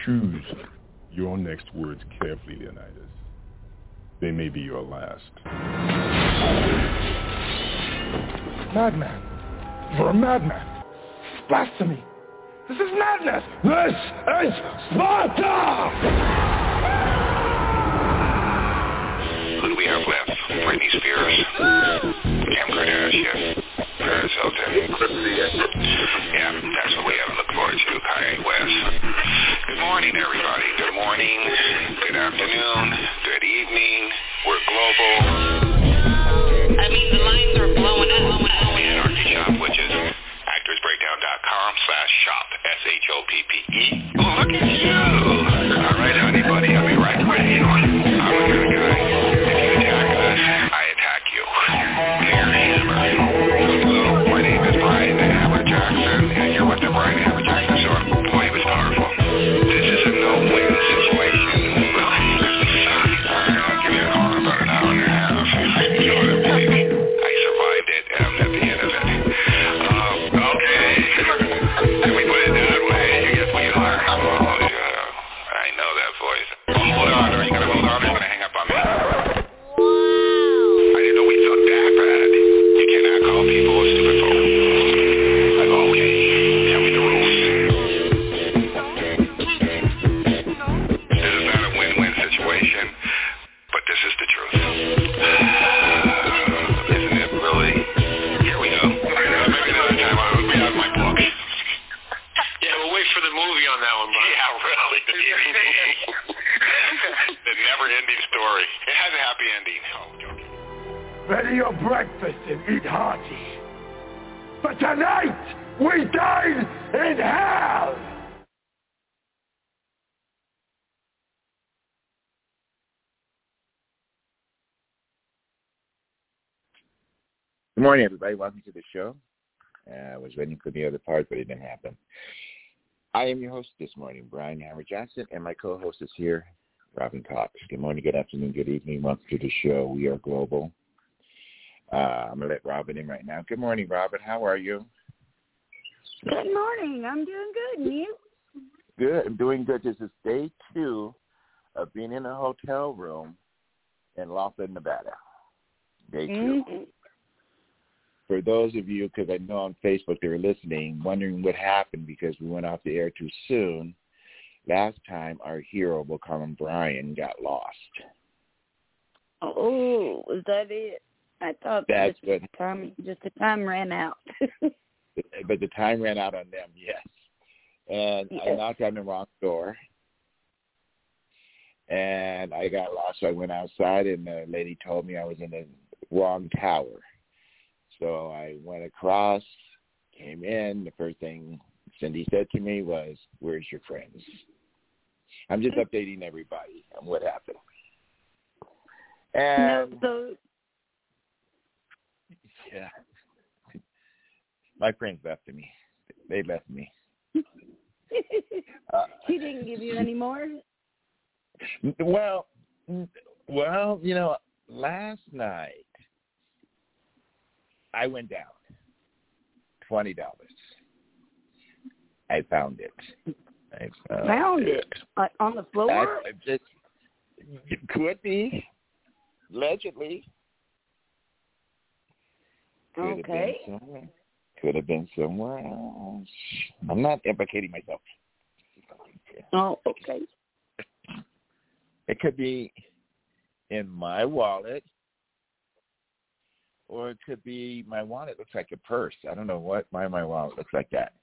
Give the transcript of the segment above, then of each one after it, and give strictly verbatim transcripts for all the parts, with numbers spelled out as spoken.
Choose your next words carefully, Leonidas. They may be your last. Madman. You're a madman. Blasphemy. This is madness. This is Sparta! Who do we have left? Britney Spears, Kim Kardashian, Paris Hilton. Yeah, that's what we have to look forward to, Kanye West. Good morning, everybody. Good morning, good afternoon, good evening. We're global. I mean, the lines are blowing up. The Anarchy Shop, which is actorsbreakdown.com slash shop, S H O P P E. Oh, look at you. All right, honey, buddy, I'll be right with you. I'm a good guy. If you attack us, I attack you. Clear Hammer. Hello, my name is Brian Hammer Jackson, and you're with the Brian Hammer Jackson Show. Boy, it was powerful. This is a no-win situation. I'll give you a call in about an hour and a half. You know what I believe me. I survived it, and I'm at the end of it. Um, okay. Can we put it that way? You guess we are. Oh, yeah. I know that voice. Hold on. Are you going to hold on or are you going to hang up on me? I didn't know we thought that bad. You cannot call people a stupid phone. I go, okay. Tell me the rules. This is not a win-win situation, but this is the truth. Isn't it really? Here we go. Uh, maybe another time I'll be out of my book. Yeah, we'll wait for the movie on that one, Brian. Yeah, really. The never-ending story. It has a happy ending. Oh, joking. Ready your breakfast and eat hearty. But tonight, we dine in hell! Good morning, everybody. Welcome to the show. Uh, I was waiting for the other part, but it didn't happen. I am your host this morning, Brian Hammer Jackson, and my co-host is here, Robin Cox. Good morning, good afternoon, good evening. Welcome to the show. We are global. Uh, I'm going to let Robin in right now. Good morning, Robin. How are you? Good morning. I'm doing good. And you? Good. I'm doing good. This is day two of being in a hotel room in Laughlin, Nevada. Day two. Mm-hmm. For those of you, because I know on Facebook they were listening, wondering what happened because we went off the air too soon, last time our hero, we'll call him Brian, got lost. Oh, was that it? I thought That's just, the time, just the time ran out. But the time ran out on them, yes. And yes. I knocked on the wrong door. And I got lost, so I went outside, and the lady told me I was in the wrong tower. So I went across, came in. The first thing Cindy said to me was, "Where's your friends?" I'm just updating everybody on what happened. And no, so... yeah, my friends left me. They left me. uh, she didn't give you any more? Well, well, you know, last night, I went down twenty dollars. I found it. I found, found it? it. Uh, on the floor? I, I just, it could be, allegedly. Could okay. Have been somewhere. Could have been somewhere else. I'm not implicating myself. Oh, okay. It could be in my wallet. Or it could be my wallet looks like a purse. I don't know what why my wallet looks like that.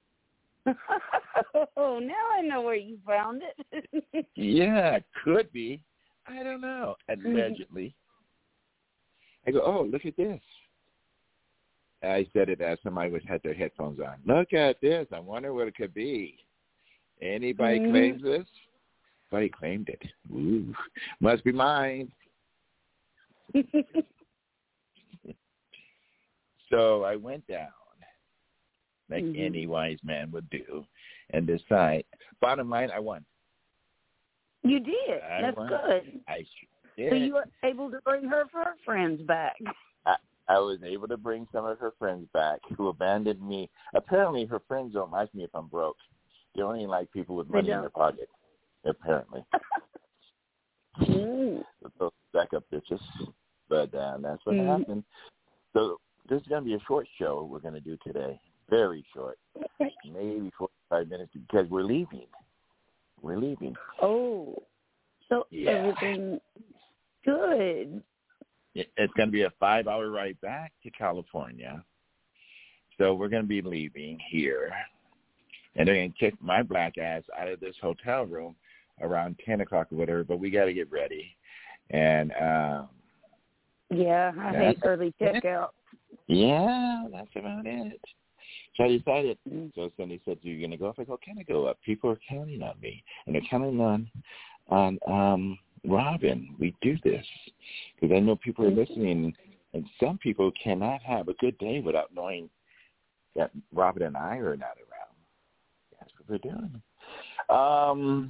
Oh, now I know where you found it. Yeah, it could be. I don't know. Allegedly. I go, oh, look at this. I said it as somebody was had their headphones on. Look at this. I wonder what it could be. Anybody mm-hmm. claims this? Somebody claimed it. Ooh, must be mine. So I went down, like mm-hmm. any wise man would do, and decide. Bottom line, I won. You did. I That's won. good. I did. So you were able to bring her her friends back. I, I was able to bring some of her friends back who abandoned me. Apparently, her friends don't like me if I'm broke. They only like people with They money in don't. their pocket, apparently. Mm. Those backup bitches. But uh, that's what Mm. happened. So this is going to be a short show we're going to do today. Very short. Maybe forty-five minutes because we're leaving. We're leaving. Oh, so Yeah. everything good. It, it's going to be a five-hour ride back to California. So we're going to be leaving here. And they're going to kick my black ass out of this hotel room around ten o'clock or whatever, but we got to get ready. And, um, Yeah, I hate early checkout. yeah, that's about it. So I decided, Mm. so somebody said, you're going to go up? I go, can I go up? People are counting on me. And they're counting on, on um, Robin. We do this. Because I know people are listening, and some people cannot have a good day without knowing that Robin and I are not around. That's what we're doing. Um,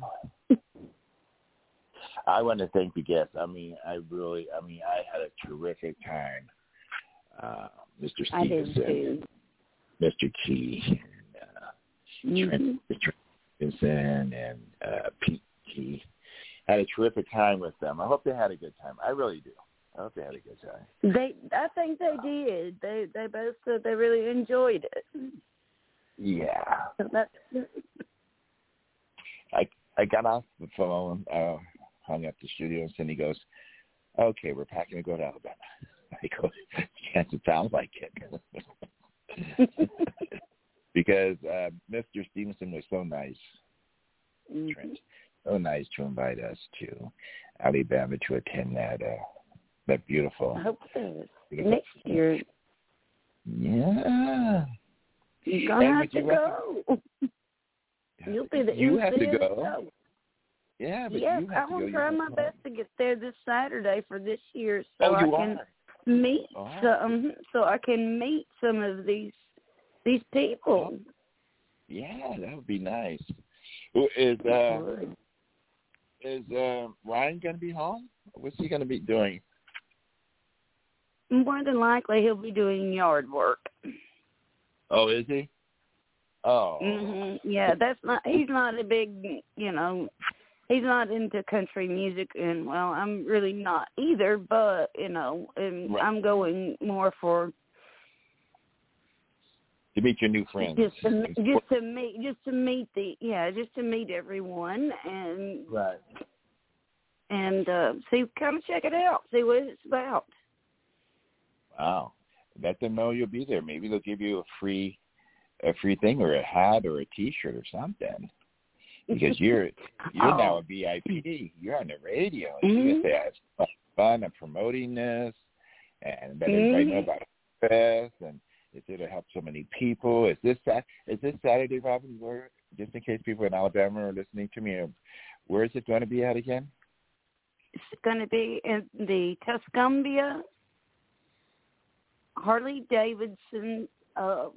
I want to thank the guests. I mean, I really, I mean, I had a terrific time. Uh, Mister I did Stevenson, too. Mister Key, uh, Mhm. Trent, Mister Stevenson, and uh, Pete Key. Had a terrific time with them. I hope they had a good time. I really do. I hope they had a good time. They, I think they did. They, they both said they really enjoyed it. Yeah. So that's I I got off the phone, uh, hung up the studio, and Cindy goes, "Okay, we're packing to go to Alabama." I go, "Yes, it sounds like it." Because uh, Mister Stevenson was so nice, mm-hmm. Trent, so nice to invite us to Alabama to attend that uh, that beautiful. I hope so. beautiful Next year. Yeah. You're gonna And have to you go. have, You'll be the you M C have to of the go. show. Yeah, but Yes, you have I'm to go. gonna You try have my to best to get there this Saturday for this year, so Oh, I you can are? meet Oh. some. So I can meet some of these these people. Yeah, that would be nice. Is uh, is uh, Ryan going to be home? What's he going to be doing? More than likely, he'll be doing yard work. Oh, is he? Oh. Mm-hmm. Yeah, that's not. He's not a big, you know. He's not into country music, and well, I'm really not either. But you know, and Right. I'm going more for To meet your new friends. just to just to meet just to meet the yeah just to meet everyone and Right. and uh, see kind of check it out, see what it's about. Wow. Let them know you'll be there. Maybe they'll give you a free a free thing or a hat or a T-shirt or something. Because you're you're oh. now a V I P. You're on the radio. Mm-hmm. You get to have fun of promoting this and let mm-hmm. everybody know about the fest and it's going to help so many people. Is this is this Saturday, Robin? Where, just in case people in Alabama are listening to me, where is it going to be at again? It's going to be in the Tuscumbia Harley Davidson. Uh,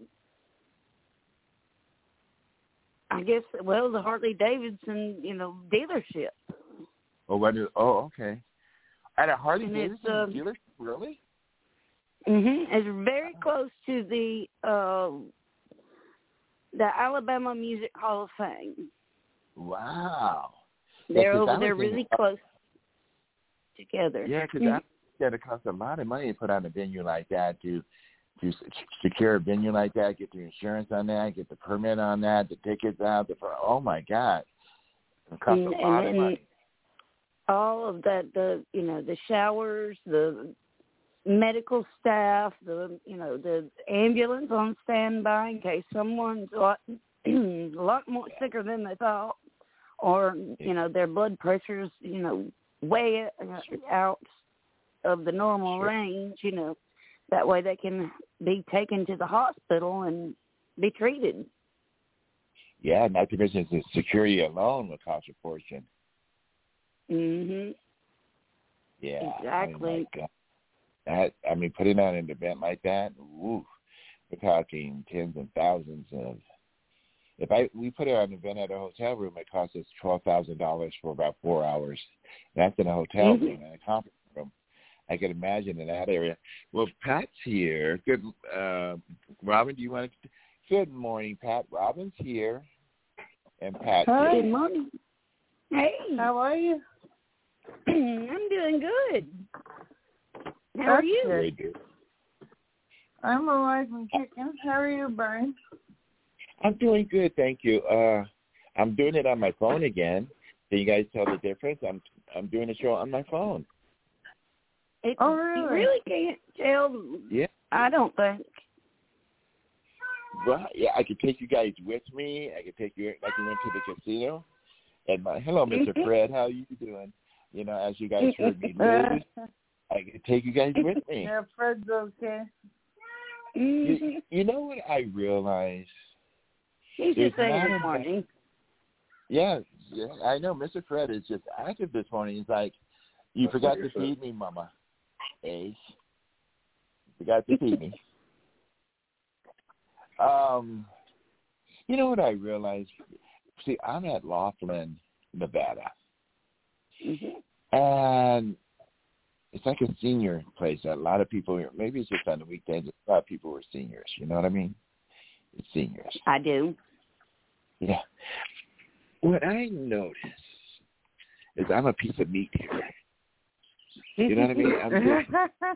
I guess, well, the Harley Davidson, you know, dealership. Oh, what is, oh, okay. At a Harley And Davidson um, dealership, really? Mhm. It's very close to the uh, the Alabama Music Hall of Fame. Wow. They're yeah, over there, thinking, really close together. Yeah, because mm-hmm. that it costs a lot of money to put on a venue like that to to secure a venue like that, get the insurance on that, get the permit on that, the tickets out. The oh my God, it costs and, a lot and, of money. All of that, the you know, the showers, the medical staff, the you know, the ambulance on standby in case someone's a lot, a lot more sicker than they thought, or you know, their blood pressure's you know way out of the normal Sure. range. You know, that way they can be taken to the hospital and be treated. Yeah, not to mention the security alone would cost a fortune. Mhm. Yeah, Exactly. I mean, like, uh, that, I mean, putting on an event like that, woo, we're talking tens and thousands of. If I we put it on an event at a hotel room, it costs us twelve thousand dollars for about four hours. That's in a hotel mm-hmm. room, in a conference room. I can imagine in that area. Well, Pat's here. Good, uh, Robin. Do you want to? Good morning, Pat. Robin's here. and Pat. Hi. Good morning. Hey. How are you? I'm doing good. How are you? Very good. I'm alive and kicking. How are you, Brian? I'm doing good, thank you. Uh, I'm doing it on my phone again. Can you guys tell the difference? I'm I'm doing the show on my phone. It, oh, really? You really can't tell. Yeah. I don't think. Well, yeah, I could take you guys with me. I could take you like we went to the casino. And my hello, Mister Fred, how you doing? You know, as you guys heard me lose, I could take you guys with me. Yeah, Fred's okay. You, you know what I realized? He's just saying good morning. Yeah, yeah, I know. Mister Fred is just active this morning. He's like, you forgot to feed me, Mama. Ace. Forgot to feed me. Um, you know what I realized? See, I'm at Laughlin, Nevada. Mm-hmm. And it's like a senior place. A lot of people, maybe it's just on the weekdays, a lot of people were seniors. You know what I mean? It's seniors. I do. Yeah. What I notice is I'm a piece of meat here. You know what I mean? I'm just,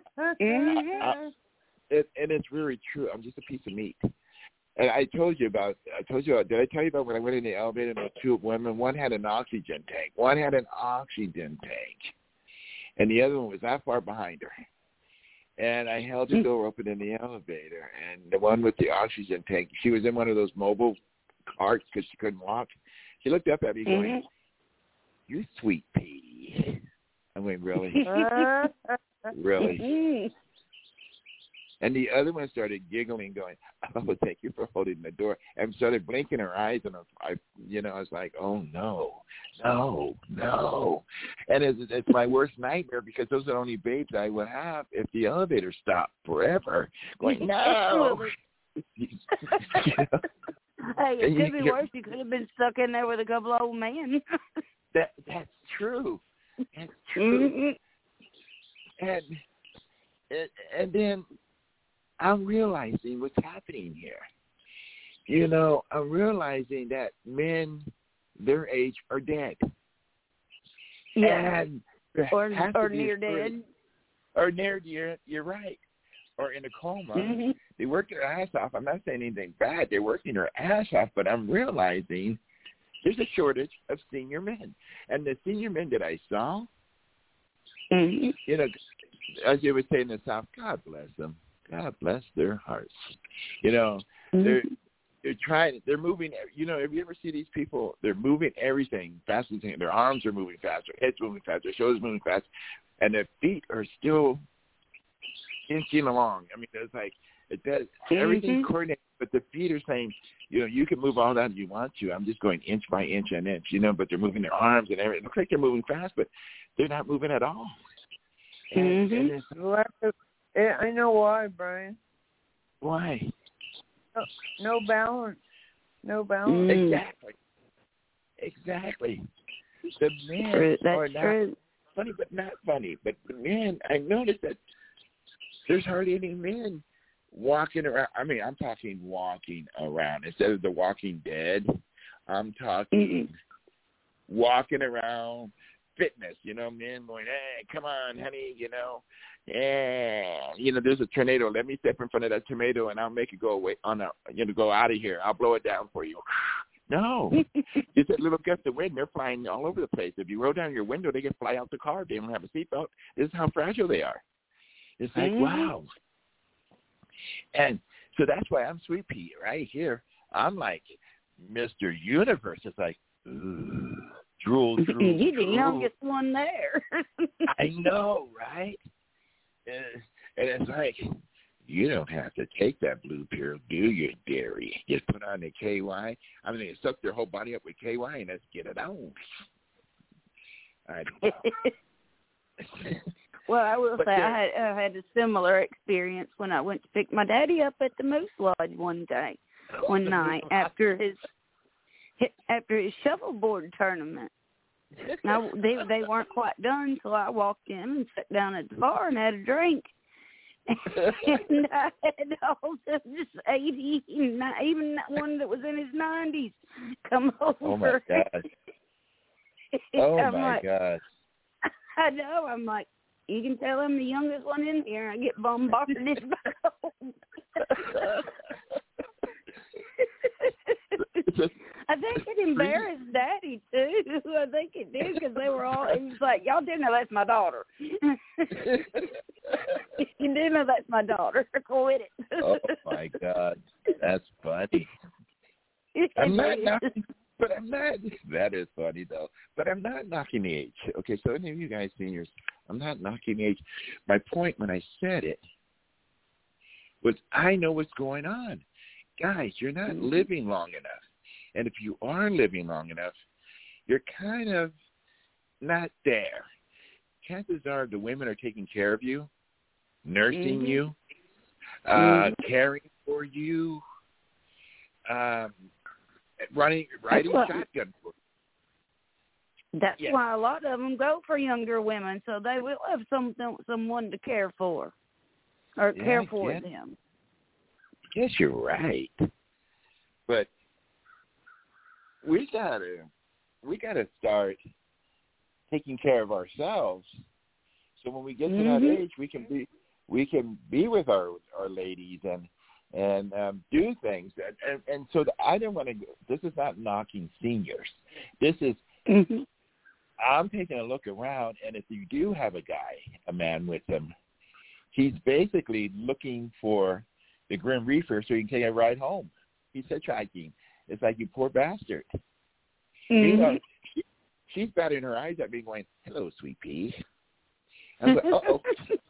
I, it, and it's really true. I'm just a piece of meat. And I told you about, I told you, about, did I tell you about when I went in the elevator and the two women, one had an oxygen tank. One had an oxygen tank. And the other one was that far behind her. And I held the door open in the elevator. And the one with the oxygen tank, she was in one of those mobile carts because she couldn't walk. She looked up at me going, mm-hmm. You sweet pea. I went, really? Really? And the other one started giggling, going, oh, thank you for holding the door, and started blinking her eyes. And I, you know, I was like, oh, no, no, no. And it's, it's my worst nightmare because those are the only babes I would have if the elevator stopped forever. Going, no. You know? Hey, it could be worse. You could have been stuck in there with a couple of old men. that That's true. That's true. Mm-hmm. And, and and then I'm realizing what's happening here. You know, I'm realizing that men their age are dead. Yeah. And or or near dead. Or near dead, you're right. Or in a coma. Mm-hmm. They work their ass off. I'm not saying anything bad. They're working their ass off, but I'm realizing there's a shortage of senior men. And the senior men that I saw, mm-hmm. you know, as you would say in the South, God bless them. God bless their hearts. You know, mm-hmm. they're they're trying. They're moving. You know, if you ever see these people, they're moving everything faster. Their arms are moving faster. Heads moving faster. Their shoulders moving fast, and their feet are still inching along. I mean, it's like it does mm-hmm. everything's coordinated, but the feet are saying, you know, you can move all that you want to. I'm just going inch by inch and inch. You know, but they're moving their arms and everything. It looks like they're moving fast, but they're not moving at all. And, mm-hmm. and it's, Yeah, I know why, Brian. Why? No, no balance. No balance. Mm. Exactly. Exactly. The men true. That's are not true. funny, but not funny. But the men, I noticed that there's hardly any men walking around. I mean, I'm talking walking around instead of the Walking Dead. I'm talking mm-hmm. walking around. Fitness, you know, men going, hey, come on, honey, you know, yeah, you know, there's a tornado. Let me step in front of that tomato and I'll make it go away on a, you know, go out of here. I'll blow it down for you. No, it's that little gust of wind. They're flying all over the place. If you roll down your window, they can fly out the car. They don't have a seatbelt. This is how fragile they are. It's like, mm-hmm. wow. And so that's why I'm Sweet Pea right here. I'm like Mister Universe. It's like, ooh. Drool, drool, You're the drool. youngest one there. I know, right? And, and it's like, you don't have to take that blue pill, do you, dairy? Just put on the K Y. I mean, they suck their whole body up with K Y and let's get it on. I don't know. Well, I will but say there, I had, I had a similar experience when I went to pick my daddy up at the Moose Lodge one day, one night after his after his shuffleboard tournament. Now they they weren't quite done, so I walked in and sat down at the bar and had a drink. And I had all the just eighty, not even one that was in his nineties, come over. Oh my gosh! Oh I'm my like, gosh! I know. I'm like, you can tell I'm the youngest one in here. I get bombarded back home. I think it embarrassed Daddy too. I think it did because they were all. He was like, "Y'all do know that's my daughter. You do know that's my daughter. Quit it." Oh my God, that's funny. I'm not knocking, but I'm not. That is funny though. But I'm not knocking the age. Okay, so any of you guys seniors, I'm not knocking the age. My point when I said it was, I know what's going on, guys. You're not mm-hmm. living long enough. And if you are living long enough, you're kind of not there. Chances are the women are taking care of you, nursing mm-hmm. you, uh, mm-hmm. caring for you, um, running, riding That's shotgun for you. That's yes. why a lot of them go for younger women, so they will have some someone to care for or yeah, care for guess, them. I guess you're right. But we gotta we gotta start taking care of ourselves, so when we get to mm-hmm. that age, we can be we can be with our our ladies and and um, do things. And and, and so the, I don't want to. This is not knocking seniors. This is mm-hmm. I'm taking a look around, and if you do have a guy, a man with him, he's basically looking for the Grim Reaper so he can take a ride home. He's hitchhiking. It's like, you poor bastard. Mm-hmm. You know, she, she's batting her eyes at me going, hello, sweet pea. I was like, uh-oh.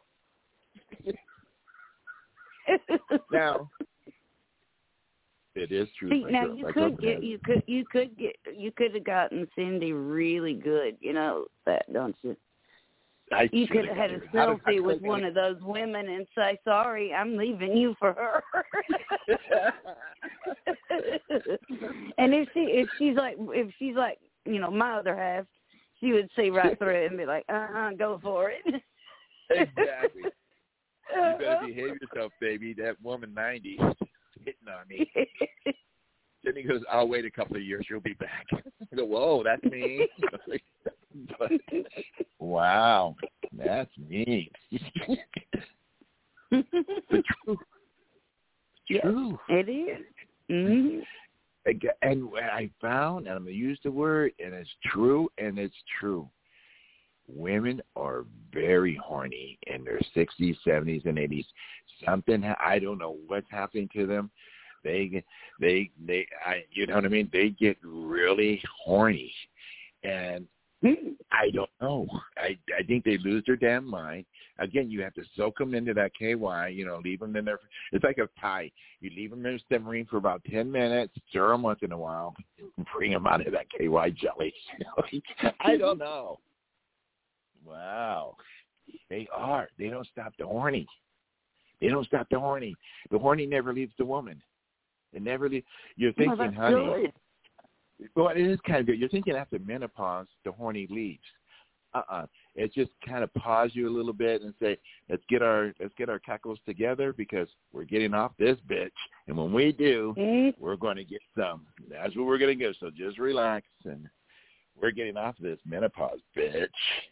Now, it is true. See, my now girl, you my could get, has, you could, you could get, you could have gotten Cindy really good. You know that, don't you? I you could have had a selfie with I, one of those women and say, "Sorry, I'm leaving you for her." And if she, if she's like, if she's like, you know, my other half, she would see right through it and be like, "Uh, uh go for it." Exactly. You better behave yourself, baby. That woman ninety hitting on me. Then he goes, I'll wait a couple of years. She'll be back. I go, whoa, that's me. But, wow, that's me. But true. True. It is. Mm-hmm. And what I found, and I'm going to use the word, and it's true, and it's true. Women are very horny in their sixties, seventies, and eighties. Something, I don't know what's happening to them. They, they, they, I, you know what I mean? They get really horny. And I don't know. I, I think they lose their damn mind. Again, you have to soak them into that K Y, you know, leave them in there. It's like a pie. You leave them in a submarine for about ten minutes, stir them once in a while, and bring them out of that K Y jelly. I don't know. Wow. They are. They don't stop the horny. They don't stop the horny. The horny never leaves the woman. It never leaves. You're thinking, well, honey. Good. Well, it is kind of good. You're thinking after menopause, the horny leaves. Uh-uh. It just kind of pause you a little bit and say, let's get our let's get our cackles together because we're getting off this bitch. And when we do, mm-hmm. we're going to get some. That's what we're going to get. So just relax, and we're getting off this menopause, bitch.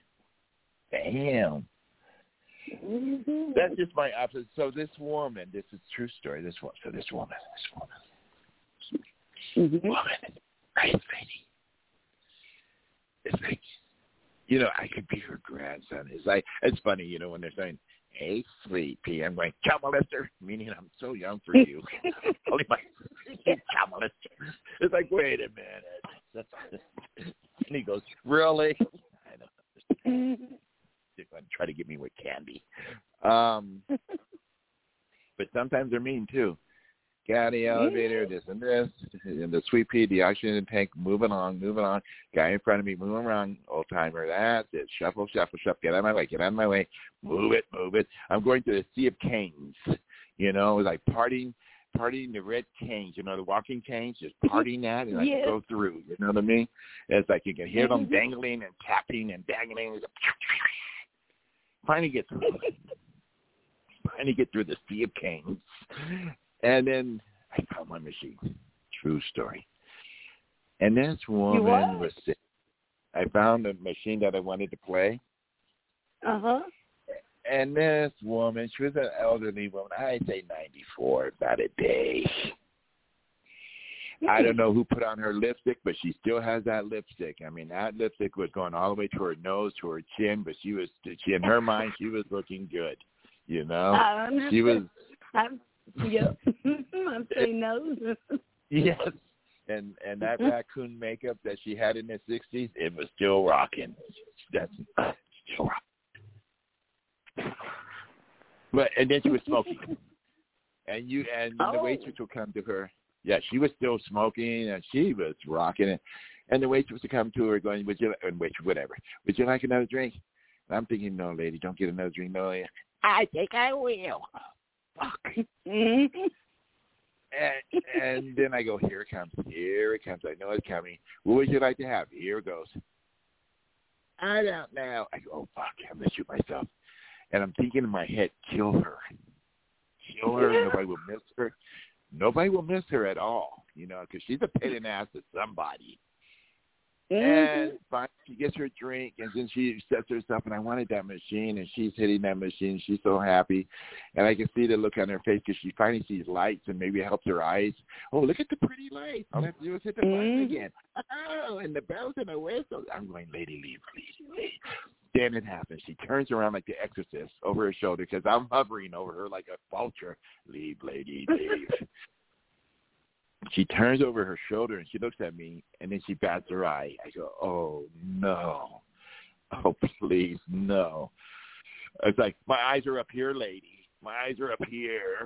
Damn. Mm-hmm. That's just my opposite. So this woman, this is a true story. This one, so this woman, this woman, mm-hmm. woman, nice lady. It's like, you know, I could be her grandson. It's like, it's funny, you know, when they're saying, "Hey, sleepy," I'm going, "Child molester," meaning I'm so young for you. Only my child molester. It's like, wait a minute. That's, and he goes, really? I know. Mm-hmm. Try to get me with candy. Um, but sometimes they're mean, too. Get out of the elevator, this and this, and the sweet pea, the oxygen tank, moving on, moving on. Guy in front of me, moving around, old-timer, that's it. Shuffle, shuffle, shuffle, get out of my way, get out of my way, move it, move it. I'm going to the Sea of Canes, you know, like partying, partying the red canes, you know, the walking canes, just partying that, and yes. I can go through, you know what I mean? It's like you can hear them dangling and tapping and dangling. Finally get through. finally get through the sea of canes. And then I found my machine. True story. And this woman was sick. I found a machine that I wanted to play. Uh-huh. And this woman, she was an elderly woman. I'd say ninety-four, about a day. I don't know who put on her lipstick, but she still has that lipstick. I mean, that lipstick was going all the way to her nose, to her chin, but she was, she, in her mind, she was looking good. You know, I'm she was. I'm, yep. I'm saying no. Yes, and and that raccoon makeup that she had in the sixties, it was still rocking. That's still rocking. But and then she was smoking, and you and oh. the waitress would come to her. Yeah, she was still smoking, and she was rocking it. And the waitress would come to her going, "Would you?" And wait, whatever. Would you like another drink? And I'm thinking, no, lady, don't get another drink. No, I think I will. Fuck. and, and then I go, here it comes. Here it comes. I know it's coming. What would you like to have? Here it goes. I don't know. I go, oh, fuck, I'm going to shoot myself. And I'm thinking in my head, kill her. Kill her. Nobody will miss her. Nobody will miss her at all, you know, because she's a pain in the ass to somebody. And finally she gets her drink, and then she sets herself, and I wanted that machine, and she's hitting that machine. She's so happy. And I can see the look on her face because she finally sees lights, and maybe it helps her eyes. Oh, look at the pretty lights. All I have to do is hit the button mm-hmm. again. Oh, and the bells and the whistles. I'm going, lady, leave, please, leave. Then it happens. She turns around like the Exorcist over her shoulder because I'm hovering over her like a vulture. Leave, lady, leave. She turns over her shoulder, and she looks at me, and then she bats her eye. I go, oh, no. Oh, please, no. It's like, my eyes are up here, lady. My eyes are up here.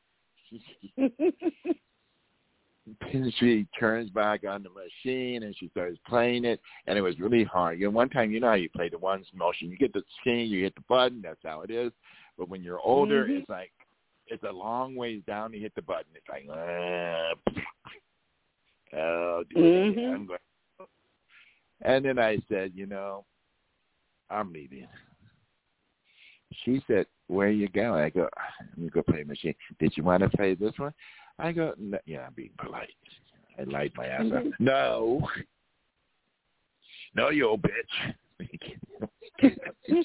And she turns back on the machine, and she starts playing it, and it was really hard. You know, one time, you know how you play the one motion. You get the machine, you hit the button, that's how it is. But when you're older, mm-hmm. it's like, it's a long ways down to hit the button. It's like, uh, oh, dude, mm-hmm. I'm going. And then I said, you know, I'm leaving. She said, where are you going? I go, I'm going to go play a machine. Did you want to play this one? I go, no. Yeah, I'm being polite. I light my ass up. No. No, you old bitch.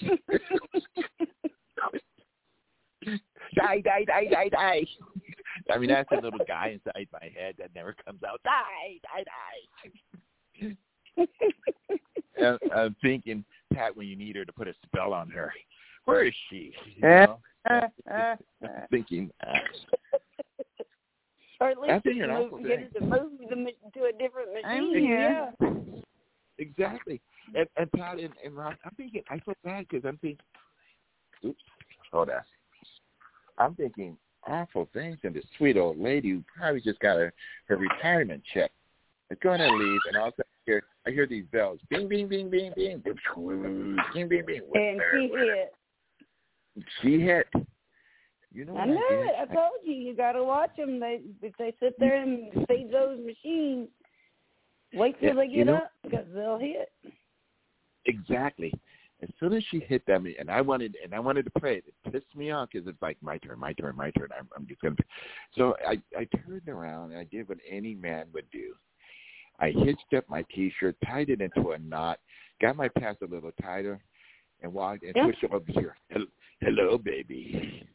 Die, die, die, die, die. I mean, that's a little guy inside my head that never comes out. Die, die, die. And I'm thinking, Pat, when you need her to put a spell on her, where is she? You know? Thinking. Uh, or at least get her to move them to a different machine. I'm here. Yeah. Exactly. And, and Pat and, and Ron, I'm thinking, I feel bad because I'm thinking, oops, hold on. I'm thinking awful things, and this sweet old lady who probably just got her, her retirement check is going to leave, and all of a sudden I hear, I hear these bells. Bing, bing, bing, bing, bing. Bing, bing, bing. And she hit. She hit. You know I know I it. I told you. You got to watch them. They, if they sit there and feed those machines, wait till yeah, they get you know, up because they'll hit. Exactly. As soon as she hit that, and I wanted, and I wanted to play it, it pissed me off because it's like my turn, my turn, my turn. I'm, I'm just gonna. So I, I turned around and I did what any man would do. I hitched up my T-shirt, tied it into a knot, got my pants a little tighter, and walked and pushed it over here. Hello, hello baby.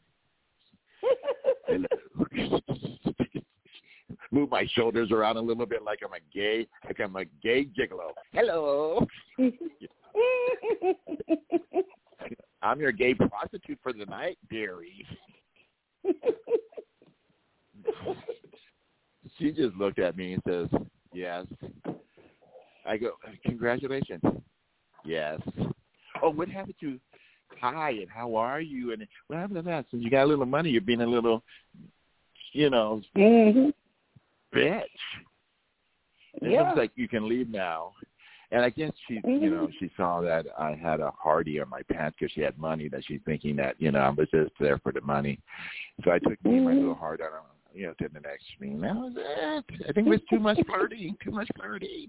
Hello. Move my shoulders around a little bit like I'm a gay, like I'm a gay gigolo. Hello. I'm your gay prostitute for the night, dearie. She just looked at me and says, yes. I go, congratulations. Yes. Oh, what happened to hi and how are you? And what happened to that? Since you got a little money, you're being a little, you know, mm-hmm. bitch. And yeah. it was like, you can leave now. And I guess she, you know, she saw that I had a Hardy on my pants because she had money that she's thinking that, you know, I was just there for the money. So I took me and my little heart on, you know, to the next screen. That was it. I think it was too much flirting, too much flirting.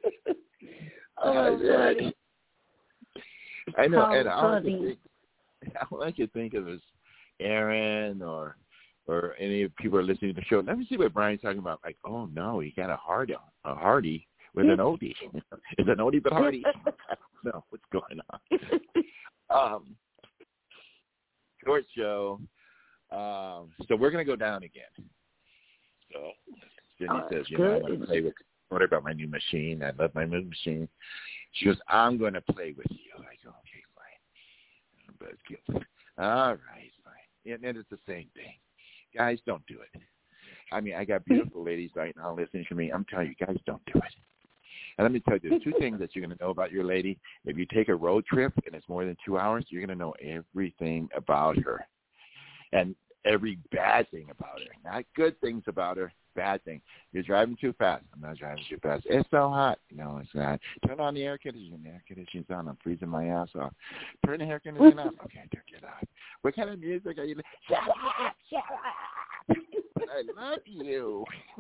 Oh, I know. How And I funny. think, all I could think of is Aaron or or any of people are listening to the show. Let me see what Brian's talking about. Like, oh no, he got a hard a Hardy with an oldie. It's an oldie but Hardy. I don't know what's going on. Um, short show. Um, so we're gonna go down again. So Jenny oh, says, you know, I want to play with. What about my new machine? I love my new machine. She goes, I'm going to play with you. I go, okay, fine. But good. All right, fine. And then it's the same thing. Guys, don't do it. I mean, I got beautiful ladies right now listening to me. I'm telling you, guys, don't do it. And let me tell you, there's two things that you're going to know about your lady. If you take a road trip and it's more than two hours, you're going to know everything about her. And every bad thing about her. Not good things about her. Bad thing. You're driving too fast. I'm not driving too fast. It's so hot. No, it's not. Turn on the air conditioning. The air conditioning's on. I'm freezing my ass off. Turn the air conditioning off. Okay, turn it off. What kind of music are you listening? Shut up! Shut up! I love you.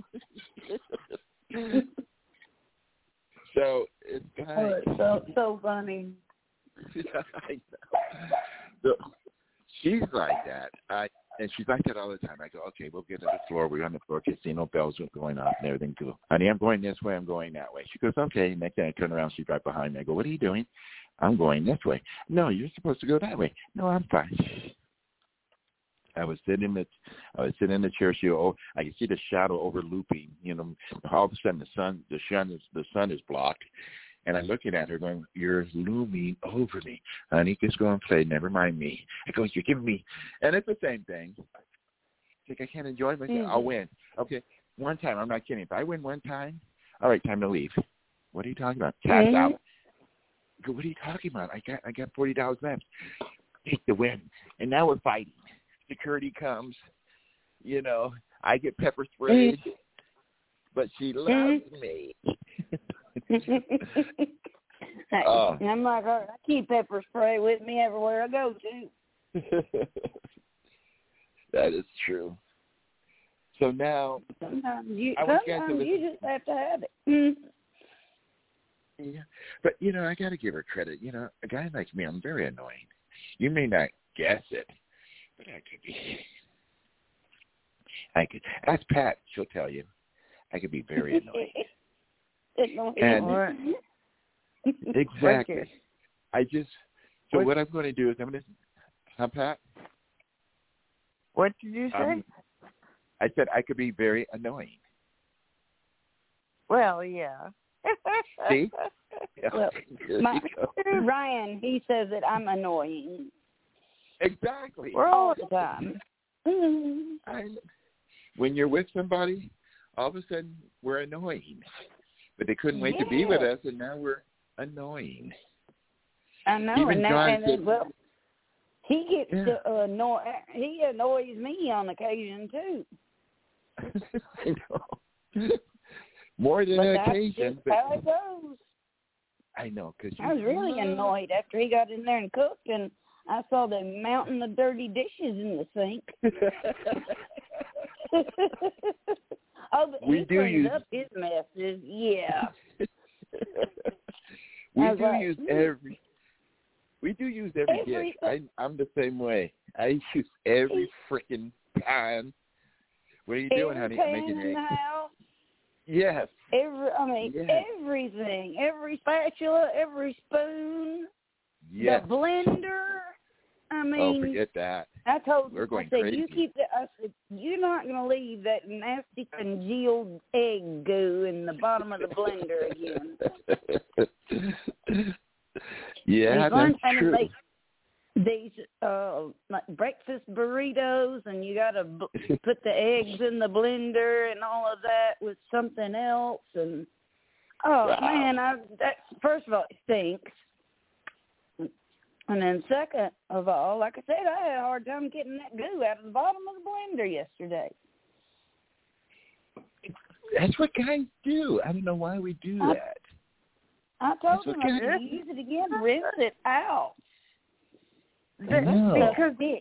So it's kind oh, it's so so funny. I know. So she's like that. I. And she's like that all the time. I go, okay, we'll get to the floor. We're on the floor. Casino bells are going off and everything. Cool. Honey, I'm going this way. I'm going that way. She goes, okay. Next thing I turn around, she's right behind me. I go, what are you doing? I'm going this way. No, you're supposed to go that way. No, I'm fine. I was sitting in the, I was sitting in the chair. She, oh, I could see the shadow overlooping. You know, all of a sudden the sun, the sun is, the sun is blocked. And I'm looking at her going, you're looming over me. Honey, just go and play. Never mind me. I go, you're giving me. And it's the same thing. It's like I can't enjoy myself. Mm-hmm. I'll win. Okay, one time. I'm not kidding. If I win one time, all right, time to leave. What are you talking about? Cash mm-hmm. out. I go, what are you talking about? I got I got forty dollars left. Take the win. And now we're fighting. Security comes. You know, I get pepper sprayed. Mm-hmm. But she loves mm-hmm. me. uh, I'm like her. I keep pepper spray with me everywhere I go to. That is true. So now, sometimes you, sometimes you just have to have it. Mm-hmm. Yeah, but you know, I got to give her credit. You know, a guy like me, I'm very annoying. You may not guess it, but I could be. I could. Ask Pat; she'll tell you. I could be very annoying. And exactly. I just so what, what I'm going to do is I'm going to. Huh, Pat? What did you say? Um, I said I could be very annoying. Well, yeah. See? Well, my, Ryan, he says that I'm annoying. Exactly. We're all the time. I, when you're with somebody, all of a sudden we're annoying. But they couldn't wait yeah. to be with us, and now we're annoying. I know. Even and now, John and said, well, he gets yeah. to annoy. He annoys me on occasion too. I know. More than but an that's occasion. Just but how it goes. I know, because I was really love... annoyed after he got in there and cooked, and I saw the mountain of dirty dishes in the sink. Oh, but we he do cleans use... up his messes. Yeah. we do like, use every. We do use every, every dish. I, I'm the same way. I use every freaking pan. What are you doing, honey? I'm making eggs. Yes. Every, I mean, yes. everything. Every spatula, every spoon. Yes. The blender. I mean. Oh, forget that. I told We're going I said, crazy. you keep that. I said, you're not going to leave that nasty congealed egg goo in the bottom of the blender again. Yeah, that's true. To make these uh, like breakfast burritos, and you got to b- put the eggs in the blender and all of that with something else. And oh wow. man, I that first of all it stinks. And then second of all, like I said, I had a hard time getting that goo out of the bottom of the blender yesterday. That's what guys do. I don't know why we do I, that. I told them I could use it again, rinse it out. The, because it.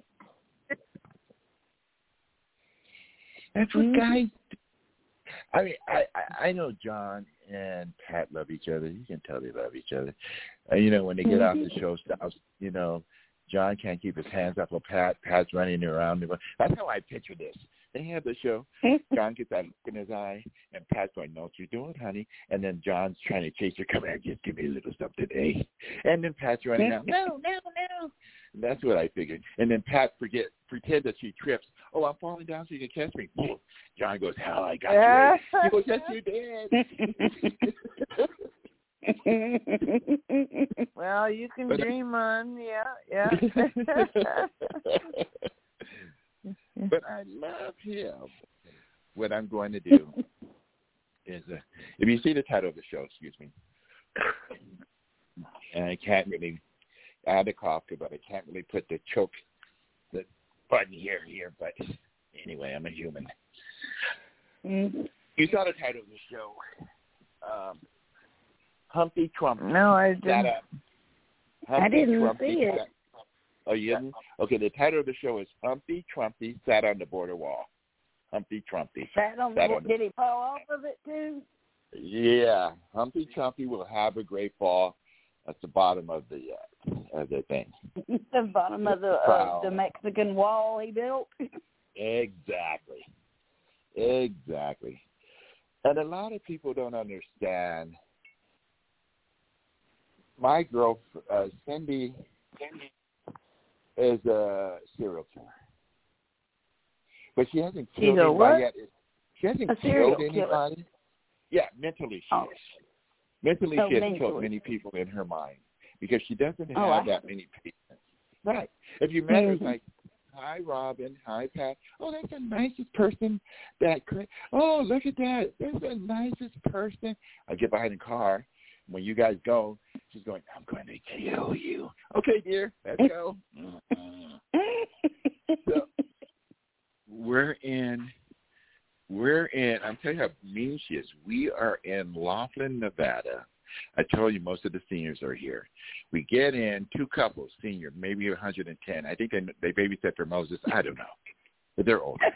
That's what mm-hmm. guys do. I mean, I, I, I know John and Pat love each other. You can tell they love each other. Uh, you know, when they get mm-hmm. off the show, you know, John can't keep his hands off of Pat. Pat's running around. That's how I picture this. They have the show. John gets that look in his eye, and Pat's going, "No, what you're doing, honey?" And then John's trying to chase her. "Come here, just give me a little something today." And then Pat's running out. "No, no, no." That's what I figured. And then Pat forget pretend that she trips. "Oh, I'm falling down so you can catch me." John goes, "Hell, I got you." He goes, "Yes, you did." Well, you can but, dream on. Yeah, yeah. But I love him. What I'm going to do is, uh, if you see the title of the show, excuse me, and I can't really, I had a cough, but I can't really put the choke, the button here, here, but anyway, I'm a human. Mm-hmm. You saw the title of the show, um, Humpty Trumpty. No, I didn't. I didn't Trumpty see it. Sat, oh, you didn't? Okay, the title of the show is Humpty Trumpty Sat on the Border Wall. Humpty Trumpty. Sat on the border. Did he fall off of it, too? Yeah. Humpty Trumpty will have a great fall at the bottom of the uh, of the thing. The bottom of the uh, the Mexican wall he built. Exactly. Exactly. And a lot of people don't understand. My girl, uh, Cindy, is a serial killer. But she hasn't killed anybody yet. She hasn't a killed anybody. Killer. Yeah, mentally she oh. is. Mentally oh, she has mentally. killed many people in her mind because she doesn't have oh, that many patients. Right. If you met her, it's like, "Hi, Robin. Hi, Pat. Oh, that's the nicest person that could. Oh, look at that. That's the nicest person." I get behind the car. When you guys go, she's going, "I'm going to kill you." "Okay, dear. Let's go." So we're in, we're in, I'm telling you how mean she is. We are in Laughlin, Nevada. I told you most of the seniors are here. We get in, two couples, senior, maybe one hundred ten. I think they they babysit for Moses. I don't know. But they're older.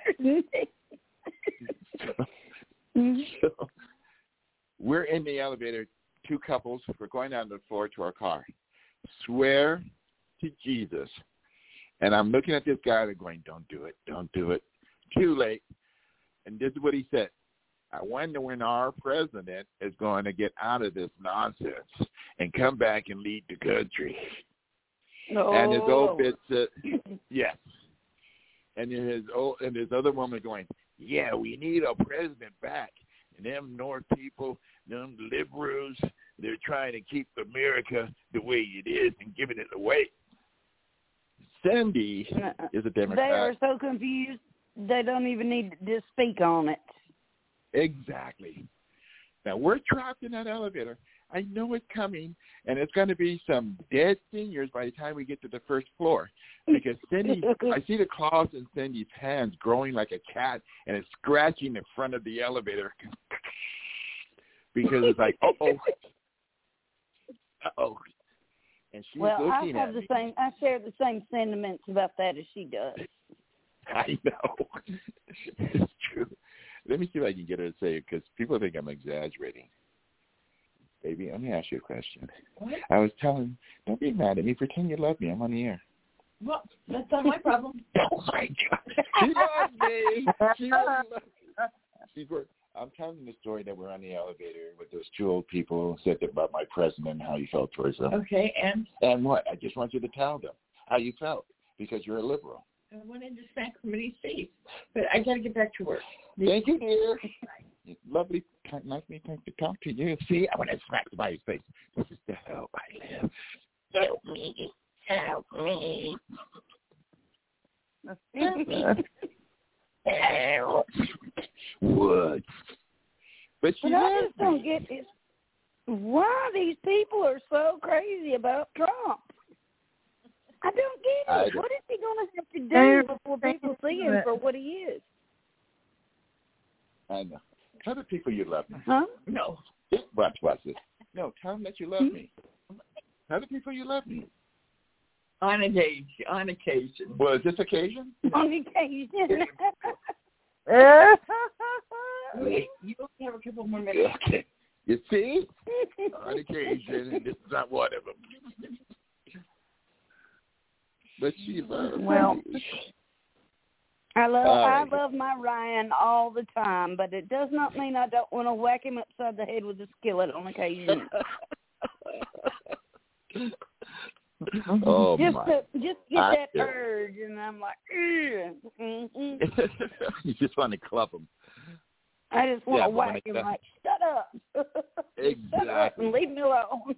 so, so we're in the elevator, two couples. We're going down the floor to our car. Swear to Jesus. And I'm looking at this guy and going, "Don't do it. Don't do it." Too late. And this is what he said. "I wonder when our president is going to get out of this nonsense and come back and lead the country." No. And his old bitch said, yes. And his old and his other woman going, "Yeah, we need our president back. And them North people, them liberals, they're trying to keep America the way it is and giving it away." Cindy is a Democrat. They are so confused, they don't even need to speak on it. Exactly. Now, we're trapped in that elevator. I know it's coming, and it's going to be some dead seniors by the time we get to the first floor. Because Cindy, I see the claws in Cindy's hands growing like a cat, and it's scratching the front of the elevator. Because it's like, uh-oh. Uh-oh. And she's well, looking I have at the me. same. I share the same sentiments about that as she does. I know. It's true. Let me see if I can get her to say it, because people think I'm exaggerating. Baby, let me ask you a question. What? I was telling, don't be mad at me. Pretend you love me. I'm on the air. Well, that's not my problem. Oh, my God. She loves me. She loves me. She's I'm telling the story that we're on the elevator with those two old people who said about my president and how you felt towards them. Okay, and? And what? I just want you to tell them how you felt, because you're a liberal. I wanted to smack somebody's face, but I got to get back to work. Thank you, dear. Lovely, nice to talk to you. See, I want to smack somebody's face. This is the hell I live. Help me. Help me. Help. What? But she but I just don't get this. Why these people are so crazy about Trump? I don't get it. Don't. What is he going to have to do before people see him for what he is? I know. Tell the people you love me. Huh? No. Watch, watch this. No, tell them that you love me. Tell the people you love me. On occasion. On occasion. Well, is this occasion? On occasion. Wait, you have a couple more minutes. Okay. You see? On occasion, and this is not one of them. but she loves Well, me. I love All I right. love my Ryan all the time, but it does not mean I don't want to whack him upside the head with a skillet on occasion. Oh, just my. to just get I that do. urge, and I'm like, mm-hmm. You just want to club him. I just want Yeah, to but when whack it him comes- like, shut up, shut up, Exactly. and leave me alone.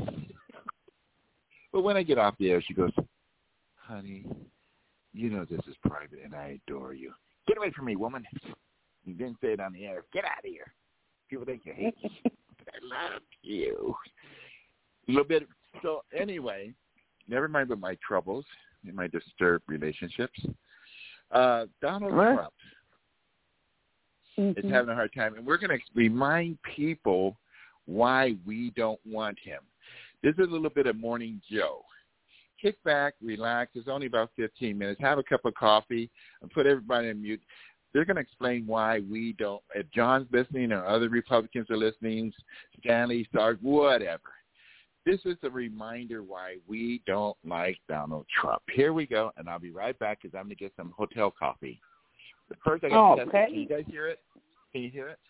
But when I get off the air, she goes, honey, you know this is private, and I adore you. Get away from me, woman. You didn't say it on the air. Get out of here. People think you hate me. But I love you. A little bit. So anyway, never mind about my troubles and my disturbed relationships. Uh, Donald What? Trump Mm-hmm. is having a hard time, and we're going to remind people why we don't want him. This is a little bit of Morning Joe. Kick back, relax. It's only about fifteen minutes. Have a cup of coffee and put everybody on mute. They're going to explain why we don't. If John's listening or other Republicans are listening, Stanley, Stark, whatever. This is a reminder why we don't like Donald Trump. Here we go, and I'll be right back because I'm going to get some hotel coffee. But first, I got to Okay. Can you guys hear it? Can you hear it?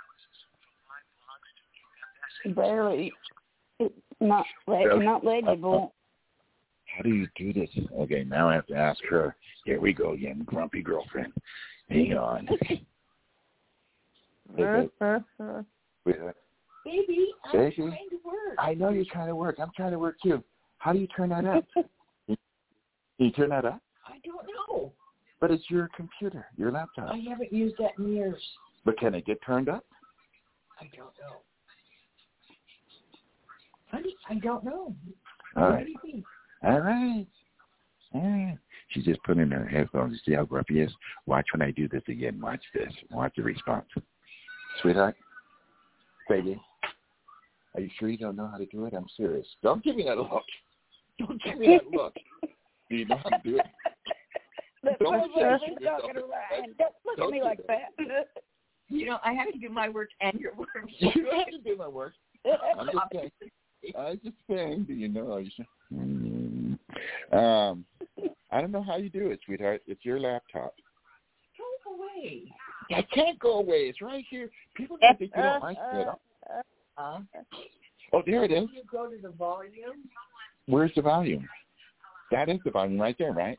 Barely. It's not le- Barely. not legible. How do you do this? Okay, now I have to ask her. Here we go again, grumpy girlfriend. Hang on. Uh, uh, uh. Wait, uh, Baby, I'm Baby? trying to work. I know you're trying to work. I'm trying to work too. How do you turn that up? Can you turn that up? I don't know. But it's your computer, your laptop. I haven't used that in years. But can it get turned up? I don't know. Honey, I don't know. All What right. do you think? All right. All right. She just put in her headphones. See how grumpy he is? Watch when I do this again. Watch this. Watch the response. Sweetheart? Baby? Are you sure you don't know how to do it? I'm serious. Don't give me that look. Don't give me that look. Do you know how to do it? That's Don't what say I'm it. talking to Ryan. Don't look Don't at me do like that. that. You know, I have to do my work and your work. You have to do my work. I'm just saying. I'm just saying. Do you know? Are you sure? Mm. Um, I don't know how you do it, sweetheart. It's your laptop. Go away. I can't go away. It's right here. People don't think you don't like it. Uh, Oh, there it is. you go to the volume. Where's the volume? That is the volume right there, right?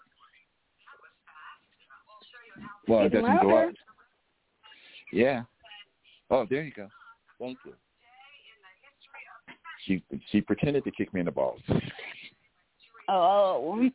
Well, it Getting doesn't go louder. up. Yeah. Oh, there you go. Thank you. She she pretended to kick me in the balls. Oh.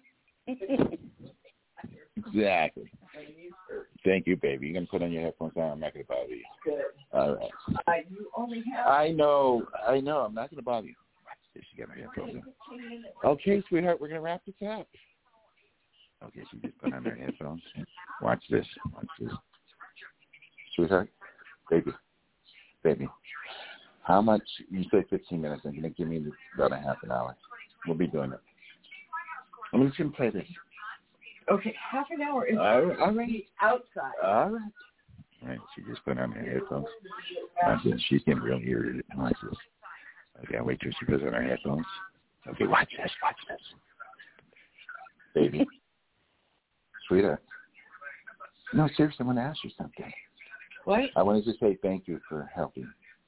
Exactly. Thank you, baby. You're going to put on your headphones now. I'm not going to bother you. Good. All right. Uh, you only have I know. I know. I'm not going to bother you. Watch this. She got her headphones on. fifteen minutes. Okay, sweetheart, we're going to wrap this up. Okay, she just put on her headphones. Watch this. Watch this. Sweetheart, baby, baby, how much, you say fifteen minutes, and you're going to give me about a half an hour. We'll be doing it. I'm just going to play this. Okay, half an hour is All right. All right. outside. All right. All right, she just put on her headphones. Watch this. She's getting real irritated. Watch this. Okay, I'll wait till she puts on her headphones. Okay, watch this. Watch this. Baby. Sweetheart. No, seriously, I want to ask you something. What? I wanted to say thank you for helping.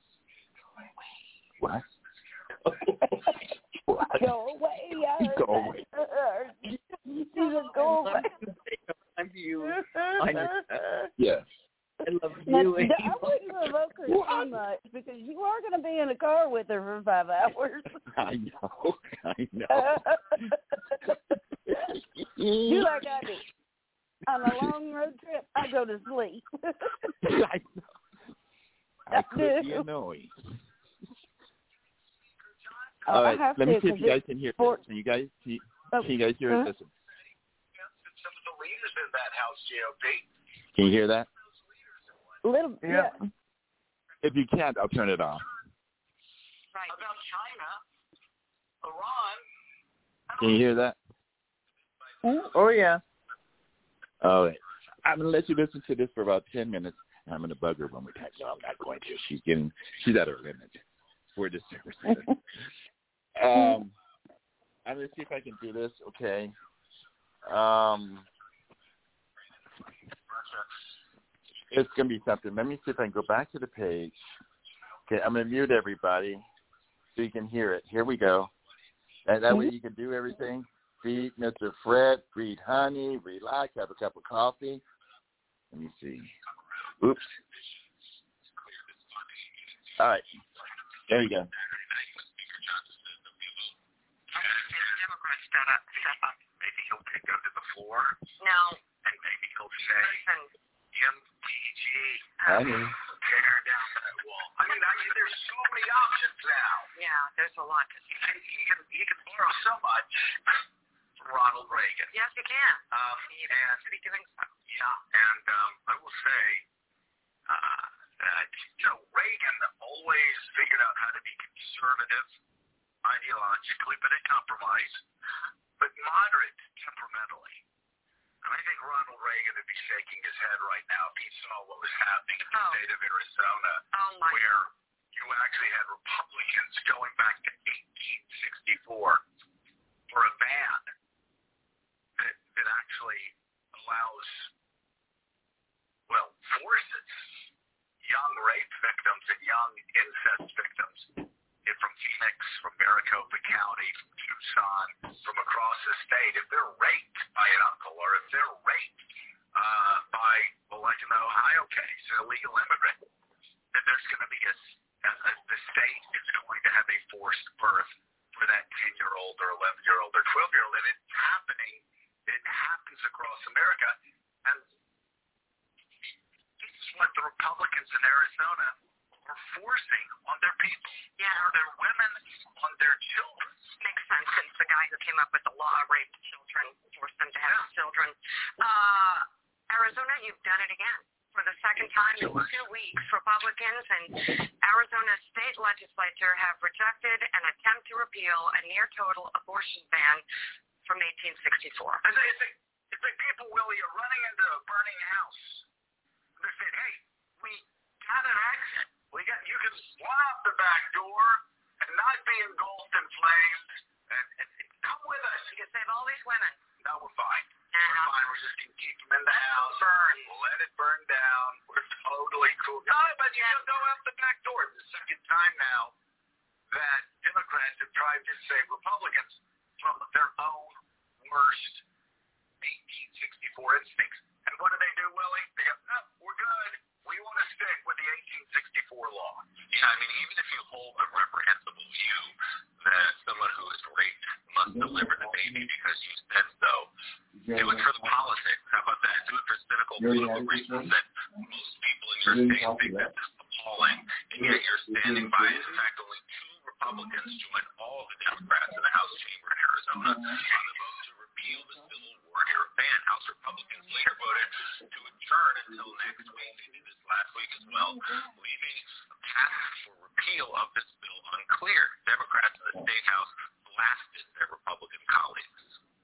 What? What? Go away. I heard Go that. away. You just go away. I'm you. I know. Yes. I love Now, you. I wouldn't provoke her too much because you are going to be in a car with her for five hours. I know. I know. Do like I do. On a long road trip, I go to sleep. I know. I could be annoying. Oh, All I right, have let to, me see if 'cause you guys it's can hear for- this. Can you guys, can you, Oh, can you guys hear huh? it? Listen. Some of the leaders in that House G O P. Can you hear that? Little, yeah. Yeah. If you can't, I'll turn it off. About China, Iran. Can you hear that? Oh, yeah. All right. I'm going to let you listen to this for about ten minutes, and I'm going to bug her one more time. No, I'm not going to. She's getting, she's at her limit for this service. um, I'm going to see if I can do this, okay? Um, it's going to be something. Let me see if I can go back to the page. Okay, I'm going to mute everybody so you can hear it. Here we go. And that way you can do everything. Feed Mister Fred, read honey, relax, have a cup of coffee. Let me see. Oops. All right. There you go. Maybe he'll take under the floor. No. And maybe he'll say, M T G. Honey. Tear down that wall. I mean, I mean, there's so many options now. Yeah, there's a lot to see. He, he can he can borrow so much from Ronald Reagan. Yes, you can. Um, and to be doing so. Yeah, and um, I will say uh, that you know Reagan always figured out how to be conservative ideologically, but in compromise, but moderate temperamentally. And I think Ronald Reagan would be shaking his head right now if he saw what was happening in the Oh. state of Arizona, Oh, my. where you actually had Republicans going back to eighteen sixty-four for a ban that, that actually allows, well, forces young rape victims and young incest victims from Phoenix, from Maricopa County, from Tucson, from across the state, if they're raped by an uncle or if they're raped uh, by, well, like in the Ohio case, an illegal immigrant, then there's going to be a, a, a, the state is going to have a forced birth for that ten-year-old or eleven-year-old or twelve-year-old, and it's happening. It happens across America, and this is what the Republicans in Arizona are forcing on their people, Yeah. on their women, on their children. Makes sense since the guy who came up with the law raped children, forced them to have yeah. children. Uh, Arizona, you've done it again. For the second time in two weeks, Republicans and Arizona state legislature have rejected an attempt to repeal a near-total abortion ban from eighteen sixty-four. And they think, it's like people, Willie, are running into a burning house. And they say, hey, we got an exit. We got, you can slide out the back door and not be engulfed in flames. And, and, and come with us. You can save all these women. No, we're fine. Uh-huh. We're fine. We're just going to keep them in the house. Burn. We'll let it burn down. We're totally cool. No, but you can go out the back door. It's the second time now that Democrats have tried to save Republicans from their own worst eighteen sixty-four instincts. And what do they do, Willie? They go, no, we're good. We want to stick with the eighteen sixty-four law. Yeah, I mean, even if you hold a reprehensible view that someone who is raped must deliver the baby because you said so, do it for the politics. How about that? Do it for cynical political reasons that most people in your state think that is appalling, and yet you're standing by it. In fact, only two Republicans joined all of the Democrats in the House chamber in Arizona on the vote to repeal the Civil War era ban. House Republicans later voted to adjourn until next week. They did this last week as well, leaving a path for repeal of this bill unclear. Democrats in the state house blasted their Republican colleagues.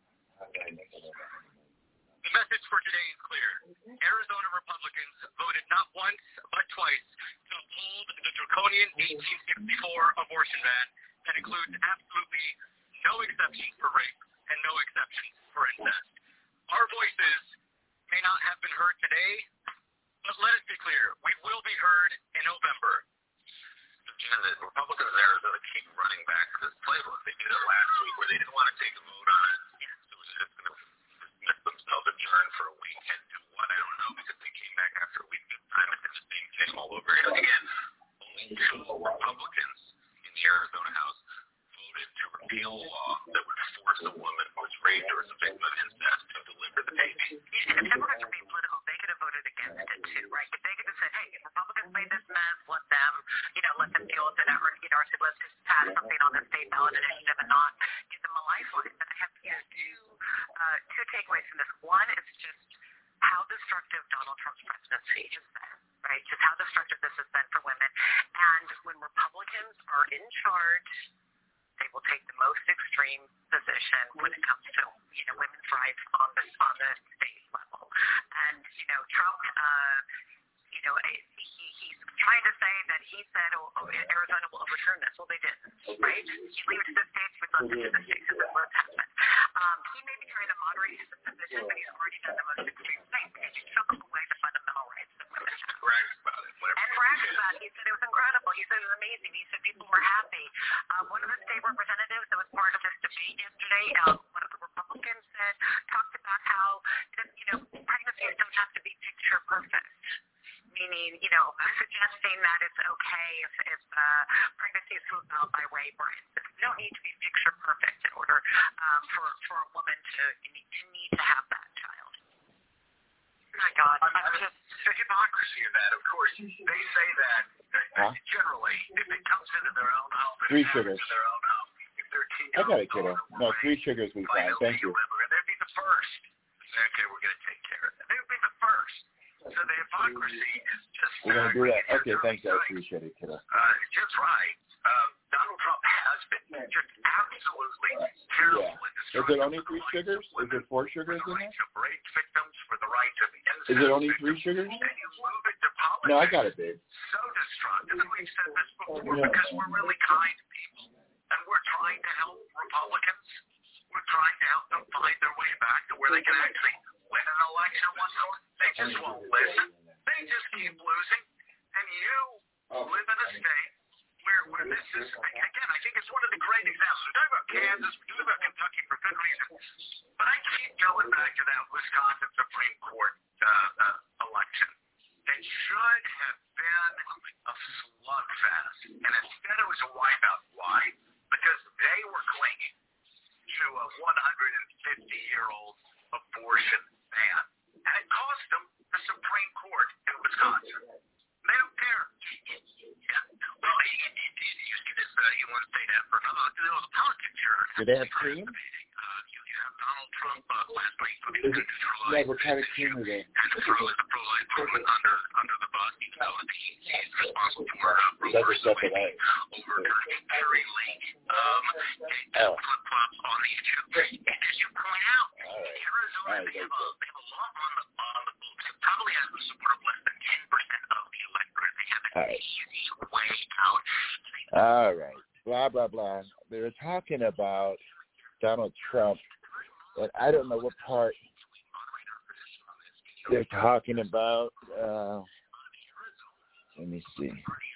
The message for today is clear. Arizona Republicans voted not once but twice to uphold the draconian eighteen sixty-four abortion ban that includes absolutely no exceptions for rape and no exceptions for incest. Our voices may not have been heard today, but let us be clear, we will be heard in November. Jen, the Republicans in Arizona keep running back to this playbook. They did it last week where they didn't want to take a vote on it. So it was just going to dismiss themselves, adjourn for a week and do what? I don't know, because they came back after a week this time and did the same thing all over again. Only two Republicans in the Arizona House voted to repeal a law that would force a woman who was raped or was a victim of incest to deliver the baby. If Democrats are being political, they could have voted against it too, right? If they could have said, hey, if Republicans made this mess, let them, you know, let them deal with it, or, you know, or said, let's just pass something on the state ballot initiative and not give them a lifeline. But I have yeah, two, uh, two takeaways from this. One is just how destructive Donald Trump's presidency has been, right? Just how destructive this has been for women. And when Republicans are in charge, they will take the most extreme position when it comes to, you know, women's rights on the on the state level. And, you know, Trump, uh, you know, he he's trying to say that he said, oh, oh, Arizona will overturn this. Well, they didn't, right? You leave it to the states, we left it to the states, and this what's happened. Um, he may be trying to moderate his position, but he's already done the most extreme thing because he took away the fundamental rights that women have. Brags about it. And bragged about it. He said it was incredible. He said it was amazing. He said people were happy. Uh, one of the state representatives that was part of this debate yesterday, um, one of the Republicans said, talked about how, you know, pregnancies don't have to be picture perfect. Meaning, you know, suggesting that it's okay if, if uh, pregnancy is fulfilled by rape, or you don't need to be picture perfect in order um, for for a woman to to need to have that child. Oh my God, I mean, I'm just the hypocrisy of that. Of course, they say that huh? generally if it comes into their own home, three sugars. Their own home, if they're I got it, kiddo. No, three sugars we find. Thank you. Liver, and they'd be the first. Okay, we're going to take care of that. They would be the first. So the hypocrisy is just... We're going to do that. Okay, thanks. I appreciate it, kiddo. Uh, just right. Um, Donald Trump has been just absolutely terrible Yeah. in this. Is it only three sugars? Is it four sugars in there? For rape victims, for the right of incest Is it only three sugars? And you move it to politics. No, I got it, babe. So destructive. And we've said this before because we're really kind people. And we're trying to help Republicans. We're trying to help them find their way back to where they can actually win an election once in a while. They just won't listen. They just keep losing. And you live in a state where, where this is, again, I think it's one of the great examples. We talk about Kansas, we talk about Kentucky for good reason. But I keep going back to that Wisconsin Supreme Court uh, uh, election. It should have been a slugfest. And instead it was a wipeout. Why? Because they were clinging to a one hundred fifty-year-old abortion ban. And it cost them the Supreme Court in Wisconsin. They don't care. Yeah. Well, he, he, he, you see this, uh, you want to say that for another, there was a politics here. Do they have cream? Uh, you, you have Donald Trump uh, last night. Is it, no, what kind of cream are they? And to throw the pro-life movement under, under the bus, even though he, he's responsible for uh, That's a separate eye. overturning very late um, Oh. flip-flops on the issue. And as you point out, All right. Arizona, All right, they, have a, they have a law on the, on the books. It probably has the support of less than ten percent of the electorate. They have an All right. easy way out. All right. Blah, blah, blah. They're talking about Donald Trump, and I don't know what part they're talking about. Uh, let me see.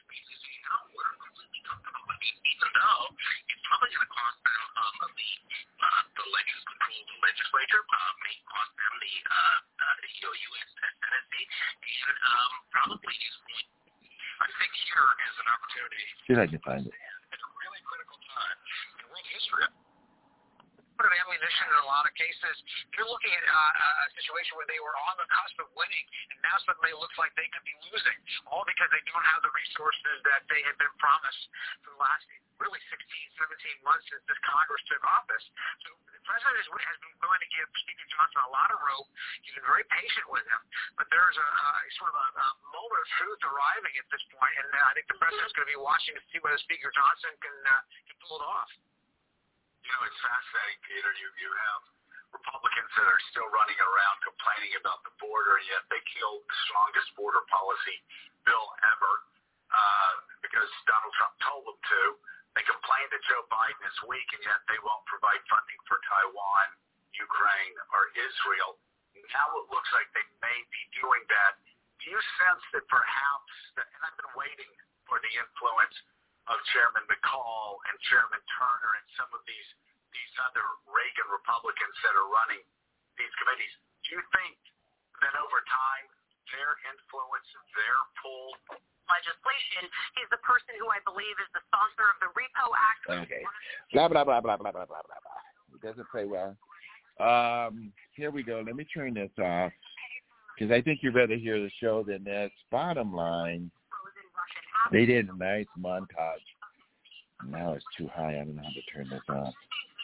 Even though it's probably going to cost them um, the, uh, the legis- control of the legislature, uh, may cost them the uh, uh, U S Senate seat, and um, probably is going. I think here is an opportunity. See if I can find it. At a really critical time in world history. Of ammunition in a lot of cases. You're looking at uh, a situation where they were on the cusp of winning, and now suddenly it looks like they could be losing, all because they don't have the resources that they had been promised for the last really sixteen, seventeen months since this Congress took office. So the president has, has been willing to give Speaker Johnson a lot of rope. He's been very patient with him, but there's a, a sort of a, a moment of truth arriving at this point, and uh, I think the president's going to be watching to see whether Speaker Johnson can uh, can pull it off. You know, it's fascinating, Peter. You you have Republicans that are still running around complaining about the border, yet they killed the strongest border policy bill ever uh, because Donald Trump told them to. They complained to Joe Biden this week, and yet they won't provide funding for Taiwan, Ukraine, or Israel. Now it looks like they may be doing that. Do you sense that perhaps, and I've been waiting for the influence of Chairman McCall and Chairman Turner and some of these these other Reagan Republicans that are running these committees. Do you think that over time their influence, their pull legislation, he's the person who I believe is the sponsor of the Repo Act. Okay. Blah, blah, blah, blah, blah, blah, blah, blah, blah. It doesn't play well. Um, here we go. Let me turn this off because I think you'd rather hear the show than this. Bottom line, they did a nice montage. Now it's too high. I don't know how to turn this off.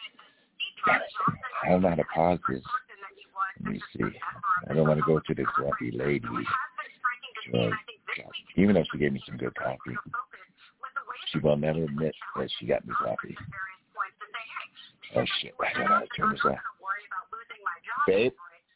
I don't know how to pause this. Let me see. I don't want to go to the grumpy lady. So, even though she gave me some good coffee, she will never admit that she got me coffee. Oh, shit. I don't know how to turn this off. Babe?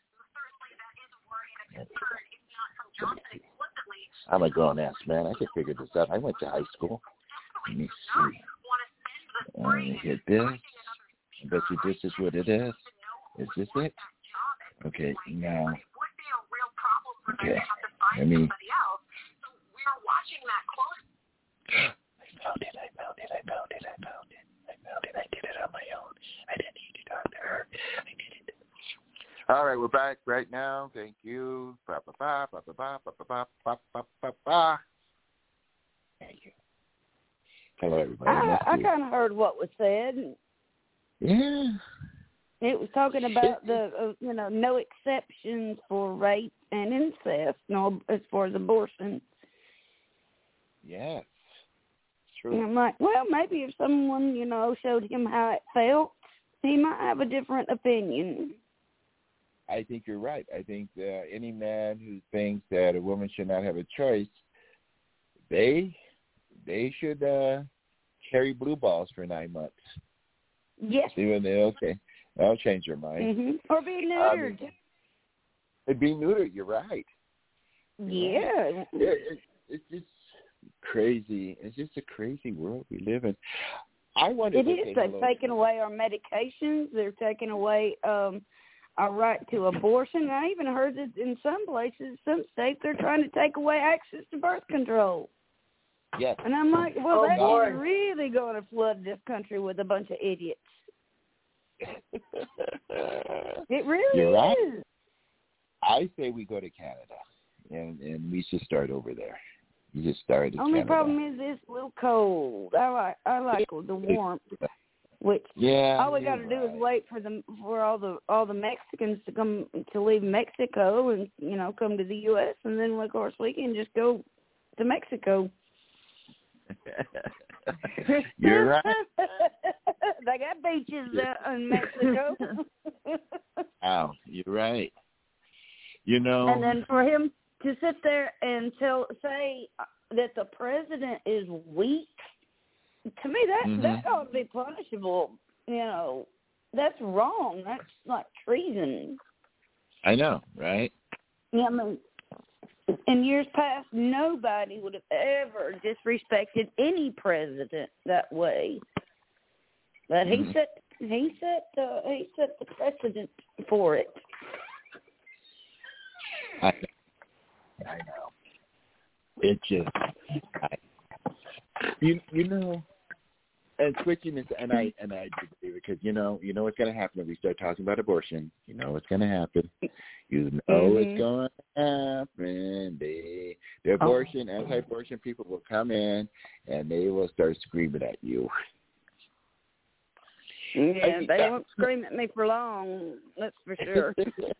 I'm a grown-ass man. I can figure this out. I went to high school. Let me see. Uh, hit this. I bet you this is what it is. Is this it? Okay, now. Okay, let me. We're watching that close. I found it, I found it, I found it, I found it. I found it, I did it on my own. I didn't need to talk to her. I did it. All right, we're back right now. Thank you. Ba ba ba ba ba ba ba ba ba ba ba ba. Thank you. Hello, everybody. I, I kind of heard what was said. Yeah. It was talking about the, uh, you know, no exceptions for rape and incest, no, as far as abortion. Yes. True. And I'm like, well, maybe if someone, you know, showed him how it felt, he might have a different opinion. I think you're right. I think that any man who thinks that a woman should not have a choice, they they should uh, carry blue balls for nine months. Yes. See when they okay, that'll change their mind. Mm-hmm. Or be neutered. Um, it'd be neutered. You're right. Yeah. It, it, it's just crazy. It's just a crazy world we live in. I wonder. It is. They've taken away our medications. They're taking away um, our right to abortion. I even heard that in some places, some states, they're trying to take away access to birth control. Yes. And I'm like, well, Oh, that boy. is really going to flood this country with a bunch of idiots. It really You're right. is. I say we go to Canada, and, and we should start over there. You just start in Only Canada. problem is it's a little cold. I like I like the warmth. Which yeah, all we got to right. do is wait for them for all the all the Mexicans to come to leave Mexico and you know come to the U S and then of course we can just go to Mexico. You're right. They got beaches uh, in Mexico. Wow, you're right. You know, and then for him to sit there and tell say that the president is weak. To me, that mm-hmm. that ought to be punishable. You know, that's wrong. That's like treason. I know, right? Yeah, I mean, in years past, nobody would have ever disrespected any president that way. But he mm-hmm. set he set uh, he set the precedent for it. I know. I know. It just, I, you you know. And switching this, and I and I agree because you know you know what's going to happen if we start talking about abortion. You know what's going to happen. You know mm-hmm. what's going to happen. They, the abortion, oh. anti-abortion people will come in and they will start screaming at you. Yeah, I, they won't scream at me for long. That's for sure.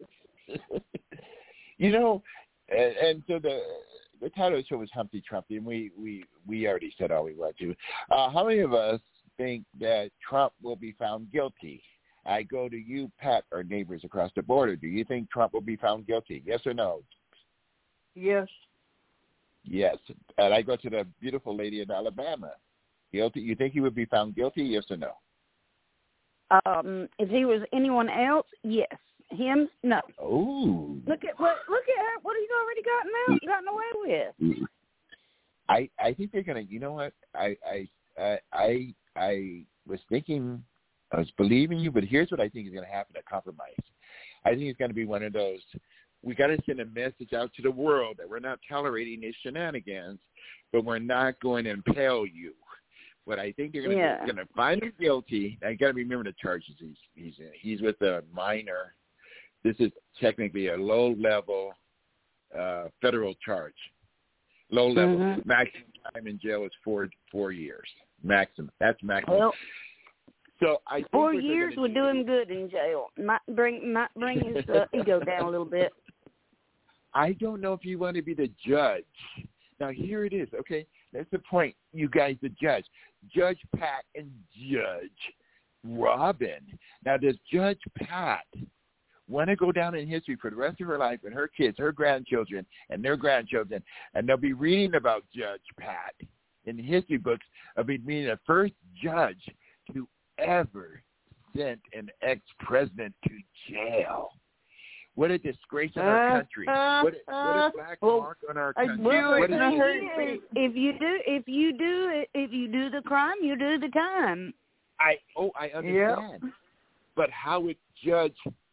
You know, and, and so the. The title of the show was Humpty Trumpty, and we, we, we already said all we want to. Uh, how many of us think that Trump will be found guilty? I go to you, Pat, our neighbors across the border. Do you think Trump will be found guilty? Yes or no? Yes. Yes. And I go to the beautiful lady in Alabama. Guilty? You think he would be found guilty? Yes or no? Um, if he was anyone else, yes. Him, no. Oh. Look at what look at what he's already gotten out, gotten away with. I I think they're gonna. You know what? I I I I was thinking, I was believing you, but here's what I think is gonna happen: a compromise. I think it's gonna be one of those. We got to send a message out to the world that we're not tolerating these shenanigans, but we're not going to impale you. But I think they're gonna yeah. gonna find him guilty. I got to remember the charges he's he's in. He's with a minor. This is technically a low-level uh, federal charge. Low-level. Mm-hmm. Maximum time in jail is four four years. Maximum. That's maximum. Well, so I think four years would do it. him good in jail. Might bring might bring his uh, ego down a little bit. I don't know if you want to be the judge. Now, here it is. Okay, that's the point. You guys, the judge. Judge Pat and Judge Robin. Now, does Judge Pat want to go down in history for the rest of her life and her kids, her grandchildren, and their grandchildren, and they'll be reading about Judge Pat in the history books of being the first judge to ever send an ex-president to jail. What a disgrace in our country. What a, what a black well, mark on our I country. do What it. a, Is, if you do if you do it if you do the crime, you do the time. I oh I understand. Yep. But how would Judge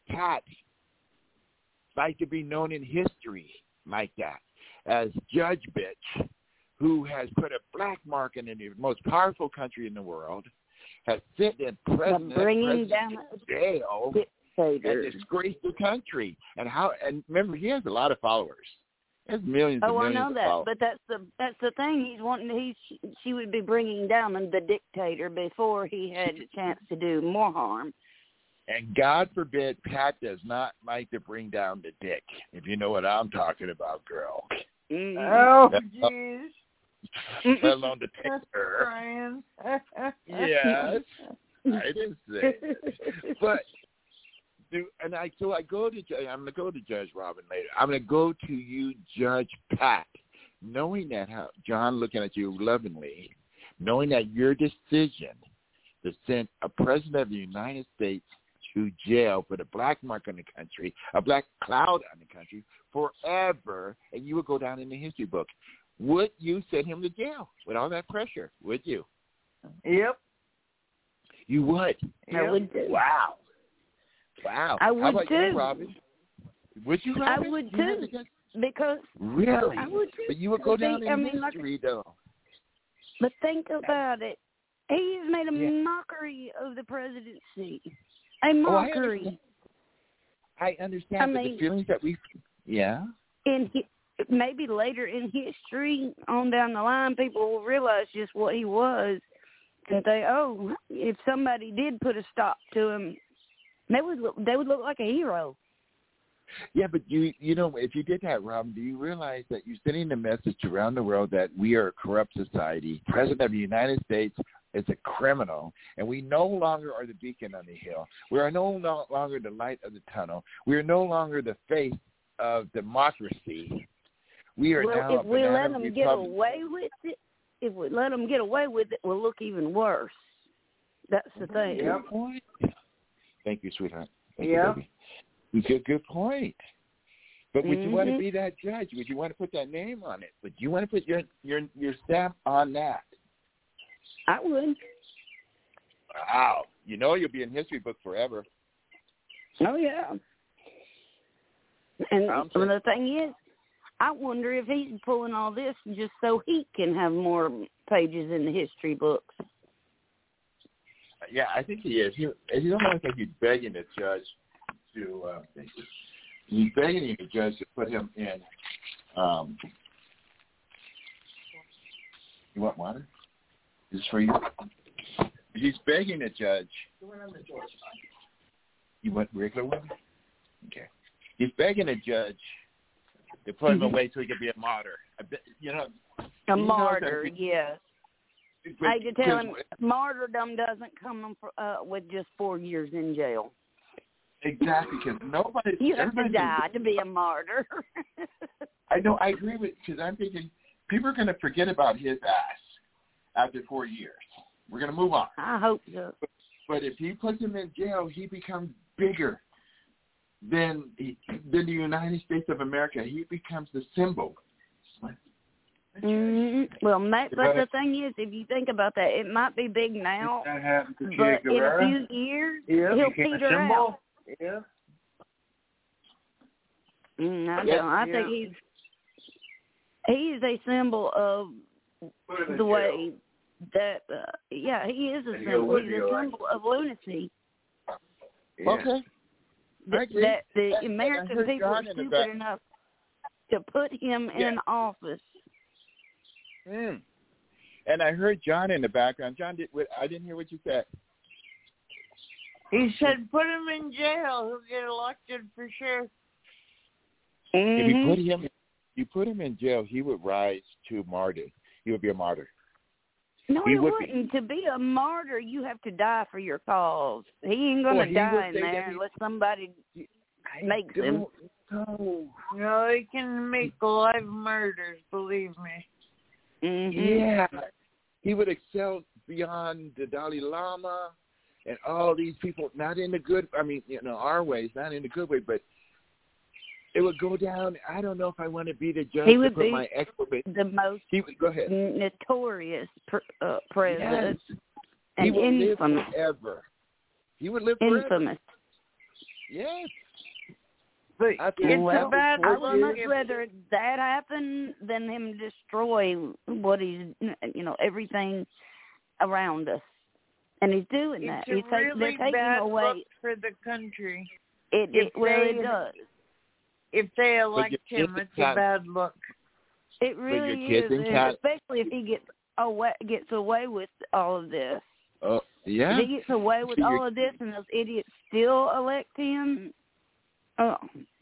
Pat like to be known in history like that as Judge Bitch, who has put a black mark in the most powerful country in the world, has sit in president, bringing president down jail and disgraced the country. And how? And remember, he has a lot of followers. He has millions oh, and millions I know of that, followers. but that's the that's the thing. He's wanting. He she would be bringing down the dictator before he had a chance to do more harm. And God forbid Pat does not like to bring down the dick, if you know what I'm talking about, girl. Mm-hmm. Oh, jeez. Let alone the picture. Yes, I didn't say it. But, do, and I so I go to, I'm going to go to Judge Robin later. I'm going to go to you, Judge Pat, knowing that how John looking at you lovingly, knowing that your decision to send a president of the United States to jail for the black mark on the country, a black cloud on the country forever, and you would go down in the history book. Would you send him to jail with all that pressure? Would you? Yep. You would? I would too. Wow. Wow. I would How about too. you, Robin? Would you, Robin? I would You too. Because really? I would too. But you would go down think, in I mean, history, like, though. But think about it. He's made a Yeah. mockery of the presidency. A mockery. Oh, I understand, I understand I but mean, the feelings that we, yeah. in maybe later in history, on down the line, people will realize just what he was, and they, oh, if somebody did put a stop to him, they would look, they would look like a hero. Yeah, but you you know, if you did that, Robin, do you realize that you're sending the message around the world that we are a corrupt society? President of the United States is a criminal, and we no longer are the beacon on the hill. We are no longer the light of the tunnel. We are no longer the face of democracy. We are well, now if a we let banana them get republic. away with it, if we let them get away with it, we'll look even worse. That's the thing. Good point. Thank you, sweetheart. Thank Yeah. you, baby. Good, good point. But would mm-hmm. you want to be that judge? Would you want to put that name on it? Would you want to put your your your stamp on that? I would. Wow. You know you'll be in history book forever. Oh, yeah. And I'm well, the thing is, I wonder if he's pulling all this just so he can have more pages in the history books. Yeah, I think he is. He, he almost like he's begging the judge to, uh, he's begging the judge to put him in. Um, you want water? Is this for you? He's begging the judge. You want regular water? Okay. He's begging the judge to put him away so he can be a martyr. I bet, you know, A martyr, yes. But, I had to tell him martyrdom doesn't come uh, with just four years in jail. Exactly, because nobody. You have to die to be a martyr. I know. I agree with because I'm thinking people are going to forget about his ass after four years. We're going to move on. I hope so. But, but if he puts him in jail, he becomes bigger than than the United States of America. He becomes the symbol. Mm-hmm. Well, but the thing is, if you think about that, it might be big now, but in a few years, yeah, he'll peter out. Yeah. Mm, I Yes, don't. I yeah. think he's he is a symbol of the way that. Uh, yeah, he is a symbol. He's a symbol of lunacy. Yeah. Okay. That, that the And- American and I heard people are John in the stupid back. enough to put him Yeah. in office. Mm. And I heard John in the background. John, did, I didn't hear what you said. He said, put him in jail. He'll get elected for sure. If you Mhm. put him, you put him in jail, he would rise to martyr. He would be a martyr. No, he he would wouldn't. To be a martyr, you have to die for your cause. He ain't going Well, to he die would in say that there he- unless somebody makes him. No. No, he can make live murders, believe me. Mm-hmm. Yeah. He would excel beyond the Dalai Lama and all these people, not in the good, I mean, you know, our ways, not in the good way, but it would go down. I don't know if I want to be the judge He to would put be my exclamation. the most He would, go ahead. notorious pr- uh, president Yes. He and would live infamous. forever. He would live forever. Infamous. Yes. But I it's well, a bad I would look much if- rather that happen than him destroy what he's, you know, everything around us. And he's doing that. It's He's a take, really they're taking bad away. look for the country. It, if it well, they- it does. If they elect your him, kids it's a have- bad look. It really your kids is, and and cat- especially if he gets away gets away with all of this. Oh, yeah. If he gets away with So all you're- of this, and those idiots still elect him, oh,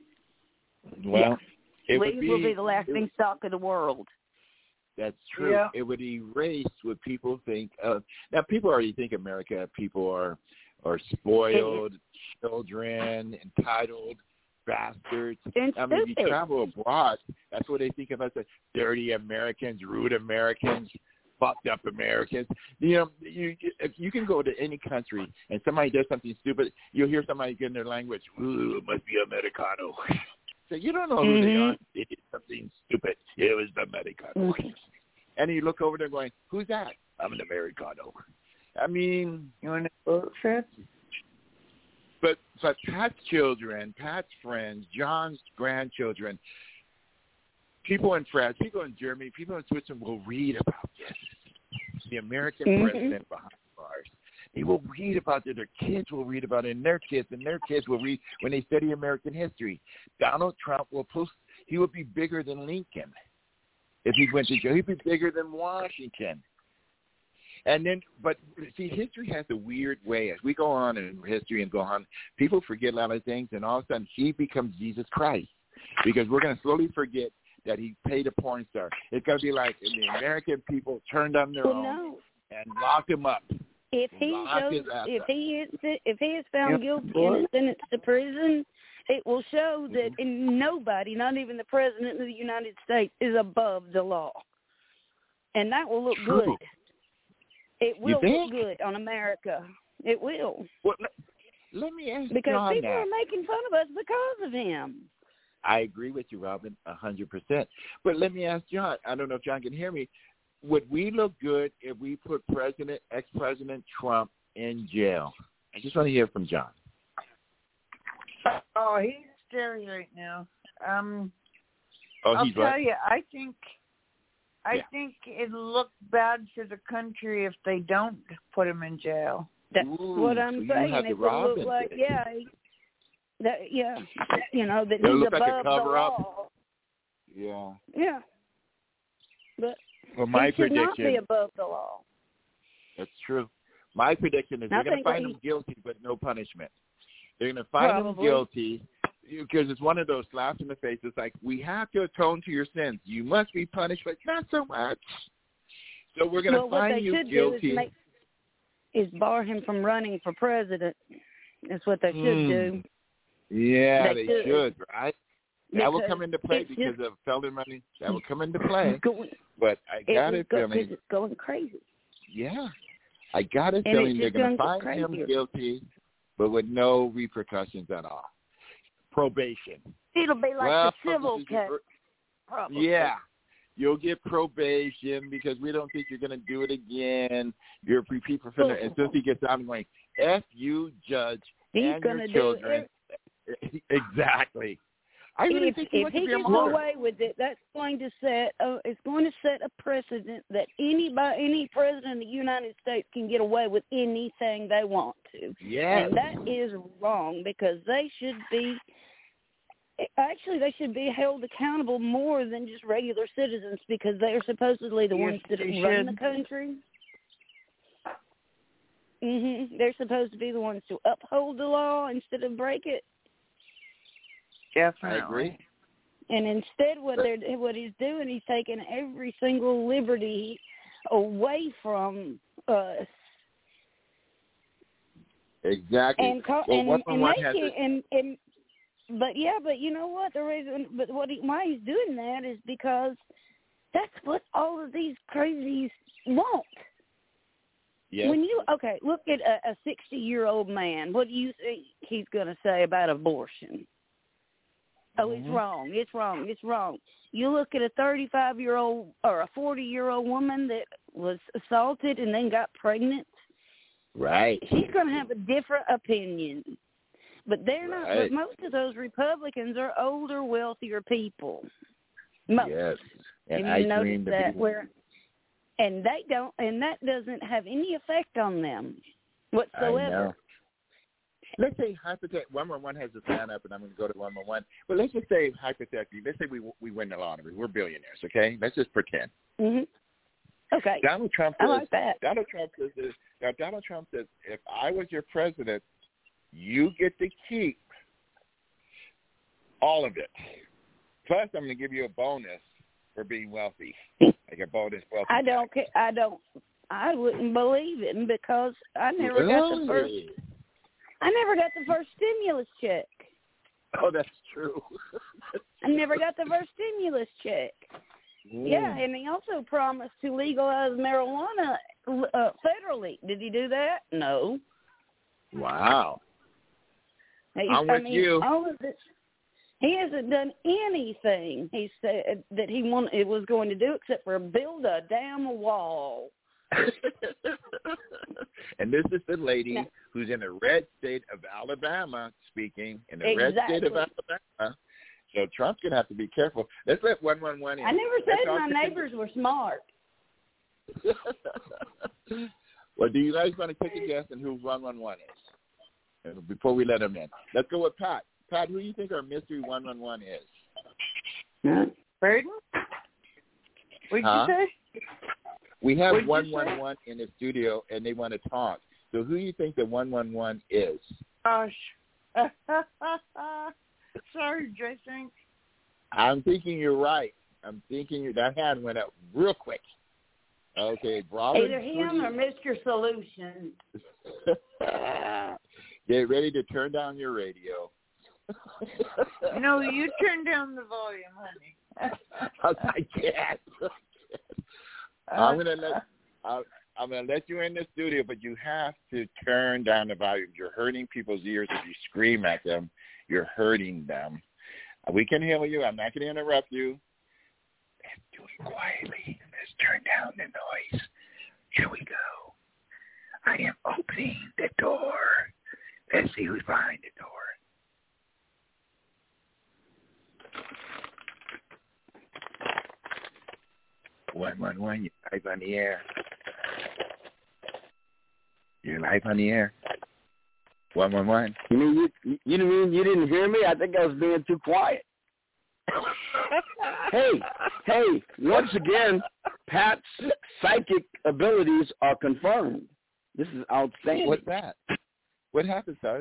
Well, it we would be, will be the it- laughing stock of the world. That's true. Yeah. It would erase what people think of. Now, people already think America, people are are spoiled, children, entitled, bastards. And I mean, if you stupid. travel abroad, that's what they think of us as dirty Americans, rude Americans, fucked up Americans. You know, you if you can go to any country and somebody does something stupid, you'll hear somebody get in their language, ooh, it must be Americano. So you don't know who Mm-hmm. they are. They did something stupid. It was the Americano. Mm-hmm. And you look over there going, who's that? I'm an Americano. I mean, You want to vote for it? but but Pat's children, Pat's friends, John's grandchildren, people in France, people in Germany, people in Switzerland will read about this. The American Mm-hmm. president behind bars. They will read about it. Their kids will read about it, and their kids, and their kids will read when they study American history. Donald Trump will post. He would be bigger than Lincoln if he went to jail. He'd be bigger than Washington. And then, but see, history has a weird way. As we go on in history and go on, people forget a lot of things, and all of a sudden he becomes Jesus Christ because we're going to slowly forget that he paid a porn star. It's going to be like the American people turned on their Well, own no. and locked him up. If he Lock goes, his ass if up. he is, if he is found Yep. guilty and is sentenced to prison, it will show that in nobody, not even the president of the United States, is above the law, and that will look True. good. It will look think? good on America. It will, Well, let, let me ask because John people that. are making fun of us because of him. I agree with you, Robin, a hundred percent. But let me ask John. I don't know if John can hear me. Would we look good if we put President, ex-President Trump in jail? I just want to hear from John. Oh, he's scary right now. Um, Oh, I'll he's tell right. you, I think, I Yeah. think it'll look bad for the country if they don't put him in jail. That's Ooh, what so I'm you saying. have the It will look Robin like, thing. yeah, he, that, yeah, you know, that It'll he's look like a above the cover-up. law. Yeah. Yeah, but Well, my he should not prediction. be above the law. That's true. My prediction is I they're going to think find he- him guilty, but no punishment. They're going to find him Probably. guilty because it's one of those slaps in the face. It's like, we have to atone to your sins. You must be punished, but not so much. So we're going to Well, what find they you should guilty. do is, make, is bar him from running for president. That's what they should Hmm. do. Yeah, They they should. should, right? That will Because come into play it's because just- of felon money. That will come into play. It's going, But I it got will a go, feeling, 'cause it's going crazy. yeah, I got a And feeling it's they're just going to gonna find get him crazier. guilty, but with no repercussions at all. Probation. It'll be like Well, the civil this is case. your- Probably. Yeah. You'll get probation because we don't think you're going to do it again. You're a repeat offender. As soon as he gets out, I'm going, F you, judge, He's and going your to children. do Exactly. I really if, think he if wants he to be a gets martyr. away with it, that's going to set uh, it's going to set a precedent that anybody, any president of the United States can get away with anything they want to. Yes. And that is wrong because they should be actually they should be held accountable more than just regular citizens because they are supposedly the Yes, ones that they run should. the country. Mhm. They're supposed to be the ones to uphold the law instead of break it. Definitely. I agree. And instead, what they're what he's doing, he's taking every single liberty away from us. Exactly. And call, well, and, one and one make has it, to, and and but yeah, but you know what? The reason, but what he, why he's doing that is because that's what all of these crazies want. yes. When you okay, look at a sixty-year-old man. What do you think he's going to say about abortion? Oh, it's Mhm. wrong. It's wrong. It's wrong. You look at a thirty-five-year-old or a forty-year-old woman that was assaulted and then got pregnant. Right. She's going to have a different opinion But they're not. Right. But most of those Republicans are older, wealthier people. Most. Yes, and, and I you notice dream to that be where, and they don't, and that doesn't have any effect on them whatsoever. I know. Let's say hypothetically, one one one has a sign up, and I'm going to go to one one one. But let's just say hypothetically, let's say we we win the lottery. We're billionaires, okay? Let's just pretend. Mm-hmm. Okay. Donald Trump I says, like that. Donald Trump says, this, now Donald Trump says, if I was your president, you get to keep all of it. Plus, I'm going to give you a bonus for being wealthy, like a bonus wealthy. I don't. Ca- I don't. I wouldn't believe it because I never really? got the first. I never got the first stimulus check. Oh, that's true. I never got the first stimulus check. Mm. Yeah, and he also promised to legalize marijuana uh, federally. Did he do that? No. Wow. He, I'm I with mean, you. All of this, he hasn't done anything he said that he wanted, it was going to do except for build a damn wall. And this is the lady yeah. who's in the red state of Alabama speaking, in the exactly. red state of Alabama. So Trump's going to have to be careful. Let's let one one one in. I never Let's said my neighbors were smart. Well, do you guys want to take a guess on who one one one is? Before we let them in. Let's go with Pat. Pat, who do you think our mystery one one one is? Yeah. Braden? What did huh? you say? We have one one one in the studio, and they want to talk. So who do you think the one one one is? Gosh. Sorry, Jason. I'm thinking you're right. I'm thinking you, that hand went up real quick. Okay, Robin. Either him or Mister Solution. Get ready to turn down your radio. No, you turn down the volume, honey. I can't. I'm gonna let uh, I'm gonna let you in the studio, but you have to turn down the volume. You're hurting people's ears if you scream at them. You're hurting them. We can hear you. I'm not going to interrupt you. Let's do it quietly. Let's turn down the noise. Here we go. I am opening the door. Let's see who's behind the door. One, one, one. You're live on the air. You're live on the air. One, one, one. You mean you? You mean you didn't hear me? I think I was being too quiet. hey, hey! Once again, Pat's psychic abilities are confirmed. This is outstanding. What's that? What happened, Sarge?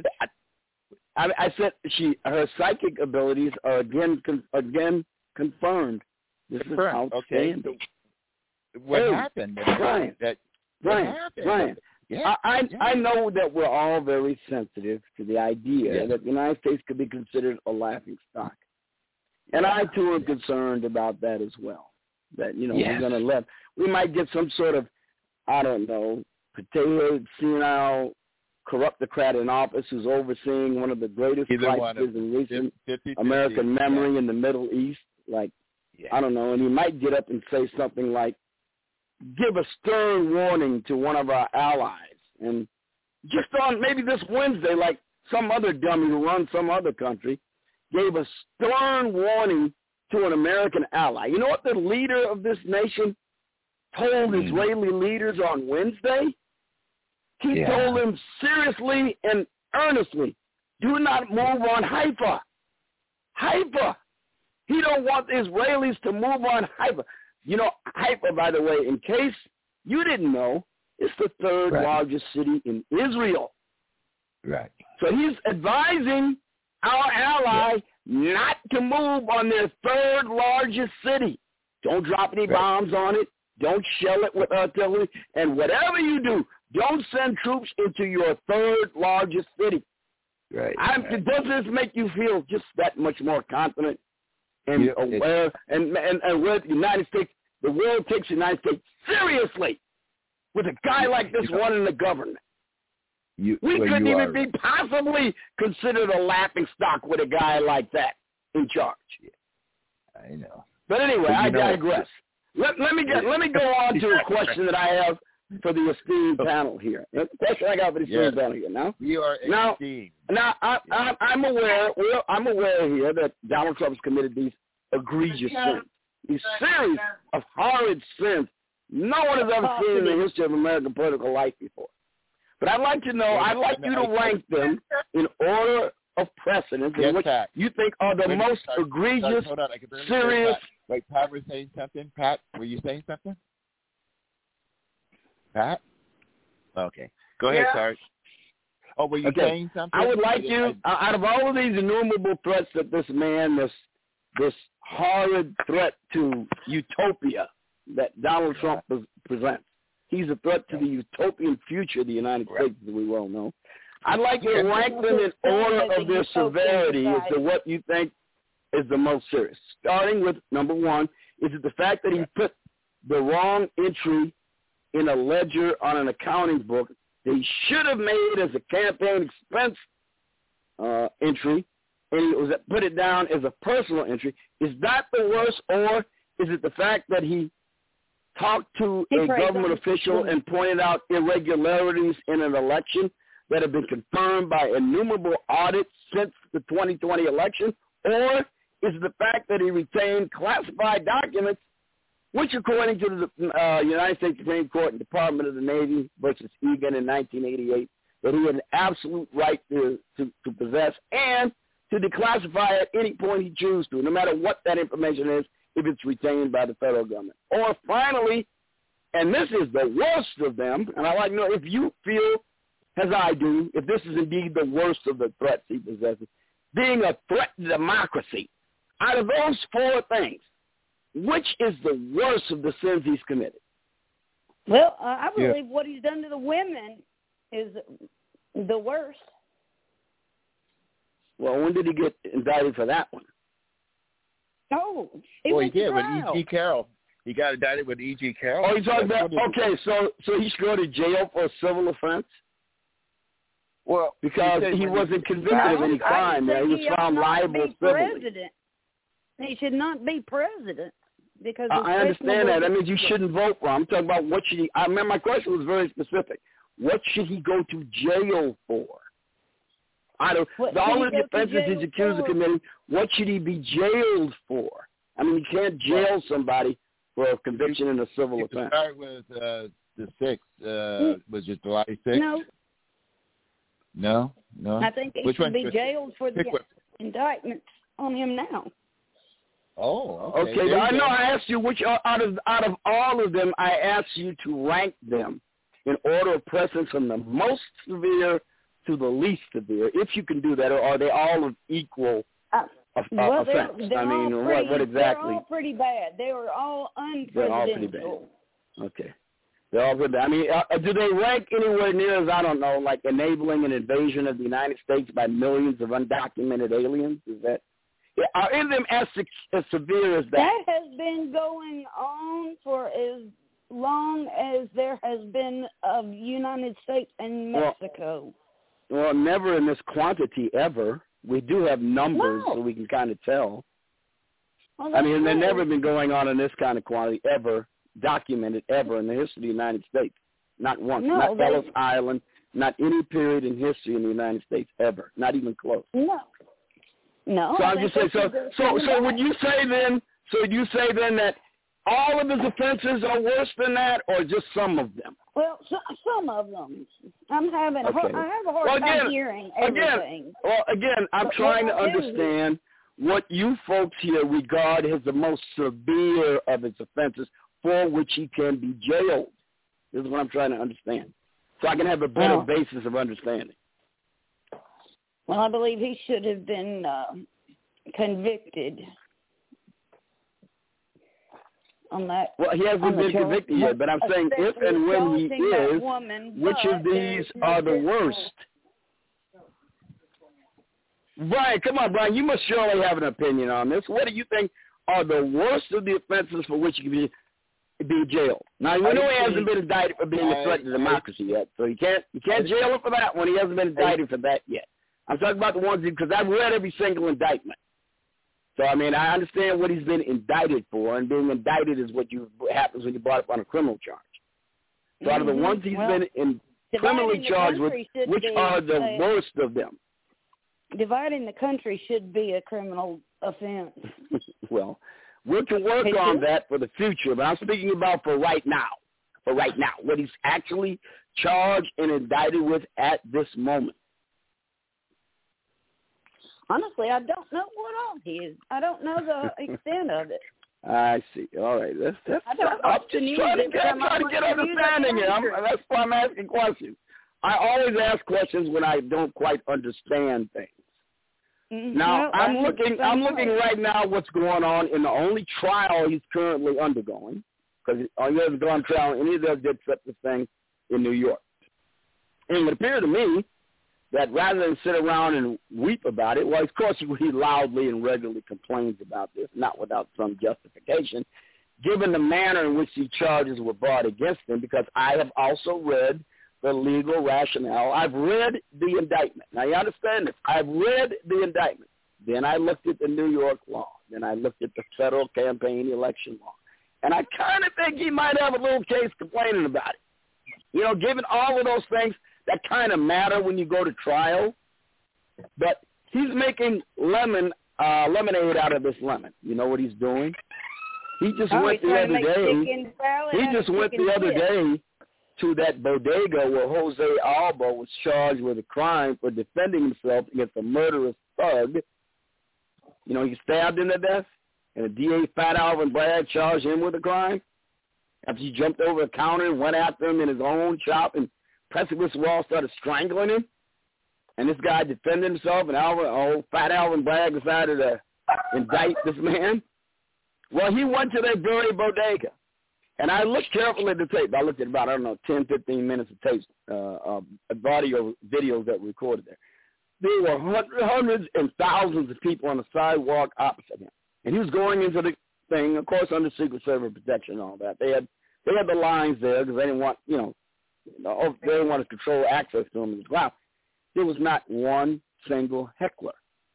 I, I said she her psychic abilities are again con, again confirmed. This confirmed. is outstanding. Okay. So what hey, happened? Brian, that, Brian, what happened? Brian. Yeah, I I, yeah. I know that we're all very sensitive to the idea yes. that the United States could be considered a laughing stock. And I, too, am concerned about that as well, that, you know, yes. we're going to let – we might get some sort of, I don't know, potato, senile, corruptocrat in office who's overseeing one of the greatest Either crises in recent fifty, fifty, American memory yeah. in the Middle East. Like, yeah. I don't know, and he might get up and say something like, give a stern warning to one of our allies. And just on maybe this Wednesday, like some other dummy who runs some other country, gave a stern warning to an American ally. You know what the leader of this nation told mm. Israeli leaders on Wednesday? He yeah. told them seriously and earnestly, do not move on Haifa. Haifa. He don't want the Israelis to move on Haifa. You know, Haifa, by the way, in case you didn't know, it's the third right. largest city in Israel. Right. So he's advising our ally yeah. not to move on their third largest city. Don't drop any right. bombs on it. Don't shell it with artillery. And whatever you do, don't send troops into your third largest city. Right. I'm, right. Does this make you feel just that much more confident and yeah, aware? And, and, and where the United States, the world takes the United States seriously with a guy like this you know, running the government. You, we well, couldn't you even are, be possibly considered a laughing stock with a guy like that in charge. I know. But anyway, I know, digress. Let, let me get let me go on to a question that I have for the esteemed panel here. The question I got for the esteemed yes. panel here now. We are now, esteemed. now I, I, I'm aware. Well, I'm aware here that Donald Trump has committed these egregious sins, these series of horrid sins no one has ever seen in the history of American political life before. But I'd like to know. I'd like you to rank them in order of precedence yes, in which Pat. you think are the Wait, most sorry, egregious, sorry, hold on. I can barely serious. Pat. Wait, Pat was saying something. Pat, were you saying something? Pat? Okay. Go ahead, Yeah. sorry. Oh, were you okay. saying something? I would like you, out of all of these innumerable threats that this man, this this horrid threat to utopia that Donald Trump yeah. presents, he's a threat to the utopian future of the United States, as we well know. I'd like you to rank them in order of their severity as to what you think is the most serious. Starting with number one, is it the fact that he put the wrong entry in a ledger on an accounting book that he should have made as a campaign expense uh, entry, and he was put it down as a personal entry? Is that the worst, or is it the fact that he talked to he a government official and pointed out irregularities in an election that have been confirmed by innumerable audits since the twenty twenty election? Or is it the fact that he retained classified documents, which, according to the uh, United States Supreme Court and Department of the Navy versus Egan in nineteen eighty-eight, that he had an absolute right to, to, to possess and to declassify at any point he chooses to, no matter what that information is, if it's retained by the federal government? Or finally, and this is the worst of them, and I'd like to know if you feel, as I do, if this is indeed the worst of the threats he possesses, being a threat to democracy. Out of those four things, which is the worst of the sins he's committed? Well, uh, I believe yeah. what he's done to the women is the worst. Well, when did he get indicted for that one? Oh, he well, went he did to with trial. E G. Carroll. He got indicted with E G. Carroll. Oh, you're talking about, okay, so so he should go to jail for a civil offense? Well, because he, he wasn't convicted no, of any crime. There. He was he found liable civilly. President. He should not be president because I, I understand that. That means you shouldn't vote for him. I'm talking about what should he. I remember my question was very specific. What should he go to jail for? Out of all the offenses he's accused of committing, what should he be jailed for? I mean, you can't jail somebody for a conviction in a civil offense. Start with uh, the sixth. Uh, was it July sixth? No. No, no. I think he Which should one? be jailed for the Pick one. indictments on him now. Oh, okay. Okay, I know. I asked you which out of out of all of them, I asked you to rank them in order of precedence from the most severe to the least severe. If you can do that, or are they all of equal uh, uh, well, offense? they're, they're I mean, all what, pretty, what exactly? They're all pretty bad. They were all unpresidential. They're all pretty bad. Okay. They're all good. I mean, uh, do they rank anywhere near as, I don't know, like enabling an invasion of the United States by millions of undocumented aliens? Is that, are any of them as, as severe as that? That has been going on for as long as there has been of United States and Mexico. Well, well never in this quantity ever. We do have numbers, no. so we can kind of tell. Well, I mean, they've right. never been going on in this kind of quantity ever. Documented ever in the history of the United States. Not once. No, not they, Ellis Island. Not any period in history in the United States ever. Not even close. No. No. So I I'm just saying, so, so, so would you say then, so would you say then that all of his offenses are worse than that, or just some of them? Well, so, some of them. I'm having a okay. hard, I have a hard well, again, time hearing everything. Again, well, again, I'm but trying to understand what you folks here regard as the most severe of his offenses for which he can be jailed. This is what I'm trying to understand. So I can have a better oh. basis of understanding. Well, I believe he should have been uh, convicted on that. Well, he hasn't been charge. convicted yet, but I'm saying if and when he is, woman, which of these are the worst? Brian, come on, Brian. You must surely have an opinion on this. What do you think are the worst of the offenses for which he can be be jailed? Now, we know he hasn't been indicted for being a threat to democracy yet, so you can't you can't jail him for that one. He hasn't been indicted for that yet. I'm talking about the ones because I've read every single indictment. So I mean, I understand what he's been indicted for, and being indicted is what you happens when you brought up on a criminal charge. So out of the ones he's well, been in criminally charged with, which are the worst of them? dividing the country should be a criminal offense. Well, we can work on that for the future, but I'm speaking about for right now. For right now, what he's actually charged and indicted with at this moment. Honestly, I don't know what all he is. I don't know the extent of it. I see. All right. That's, that's, I don't I'm just trying to get, I'm trying to get understanding here. I'm, that's why I'm asking questions. I always ask questions when I don't quite understand things. Mm-hmm. Now, well, I'm looking I'm looking right now what's going on in the only trial he's currently undergoing, because he hasn't gone to trial any of those did set this thing in New York. And it would appear to me that rather than sit around and weep about it, well, of course, he loudly and regularly complains about this, not without some justification, given the manner in which these charges were brought against him, because I have also read the legal rationale. I've read the indictment. Now, you understand this. I've read the indictment. Then I looked at the New York law. Then I looked at the federal campaign election law. And I kind of think he might have a little case complaining about it. You know, given all of those things that kind of matter when you go to trial. But he's making lemon uh, lemonade out of this lemon. You know what he's doing? He just oh, went the other day. He just went the other shit. day to that bodega where Jose Alba was charged with a crime for defending himself against a murderous thug. You know, he stabbed him to death, and the D A, Fat Alvin Bragg, charged him with a crime after he jumped over a counter and went after him in his own shop, and Precipice Wall started strangling him. And this guy defended himself, and Alvin, oh, Fat Alvin Bragg decided to indict this man. Well, he went to that very bodega. And I looked carefully at the tape. I looked at about, I don't know, ten, fifteen minutes of tapes, uh, uh, audio videos that were recorded there. There were hundreds, hundreds and thousands of people on the sidewalk opposite him. And he was going into the thing, of course, under Secret Service protection and all that. They had they had the lines there because they didn't want, you know, they didn't want to control access to him as well. There was not one single heckler.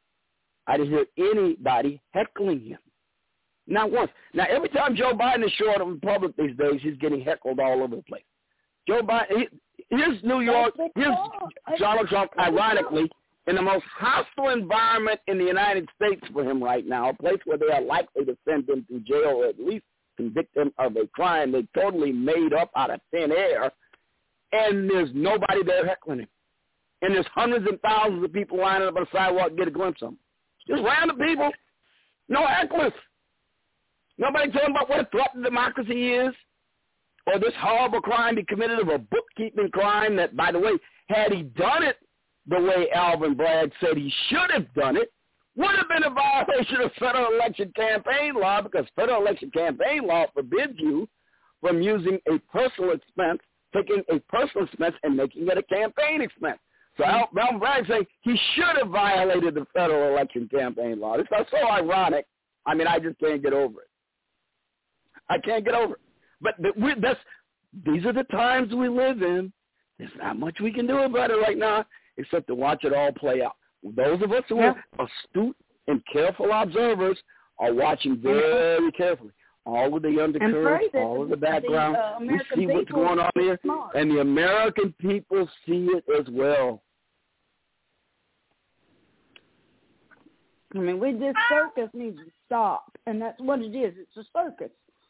I didn't hear anybody heckling him. Not once. Now, every time Joe Biden is showing up in public these days, he's getting heckled all over the place. Joe Biden, he, here's New York, here's Donald Trump, ironically, in the most hostile environment in the United States for him right now, a place where they are likely to send him to jail or at least convict him of a crime they totally made up out of thin air, and there's nobody there heckling him. And there's hundreds and thousands of people lining up on the sidewalk to get a glimpse of him. Just random people, no hecklers. Nobody talking about what a threat to democracy is, or this horrible crime he committed of a bookkeeping crime that, by the way, had he done it the way Alvin Bragg said he should have done it, would have been a violation of federal election campaign law, because federal election campaign law forbids you from using a personal expense, taking a personal expense and making it a campaign expense. So Alvin Bragg saying he should have violated the federal election campaign law. It's so ironic. I mean, I just can't get over it. I can't get over it. But we, that's, these are the times we live in. There's not much we can do about it right now except to watch it all play out. Those of us who yeah. are astute and careful observers are watching very carefully. All of the undercurrents, all of the background. The, uh, we see what's going on here, smart. And the American people see it as well. I mean, we, this circus needs to stop, and that's what it is. It's a circus.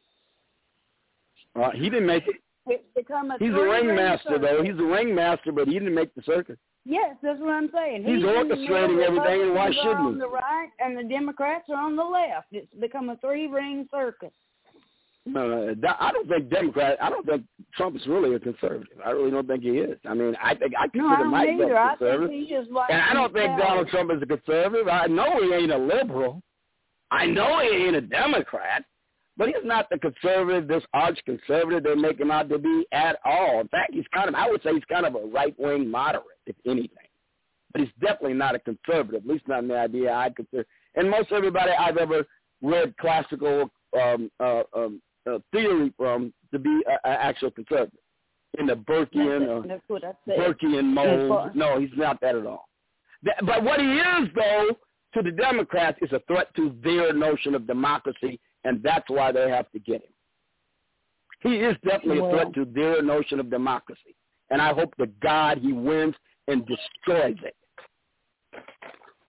Uh, he didn't make it. It's become a He's a ringmaster, though. He's a ringmaster, but he didn't make the circus. Yes, that's what I'm saying. He's, He's orchestrating everything, and why shouldn't he? On the right, and the Democrats are on the left. It's become a three-ring circus. No, no, I don't think Democrat. I don't think Trump is really a conservative. I really don't think he is. I mean, I think I consider no, Mike Pence a conservative, I think he just like and I don't think himself. Donald Trump is a conservative. I know he ain't a liberal. I know he ain't a Democrat. But he's not the conservative, this arch-conservative they make him out to be at all. In fact, he's kind of, I would say he's kind of a right-wing moderate, if anything. But he's definitely not a conservative, at least not in the idea I consider. And most everybody I've ever read classical um, uh, um, uh, theory from to be an actual conservative. In the Burkean, uh, Burkean mold. No, he's not that at all. But what he is, though, to the Democrats is a threat to their notion of democracy, and that's why they have to get him. He is definitely a threat to their notion of democracy. And I hope to God he wins and destroys it.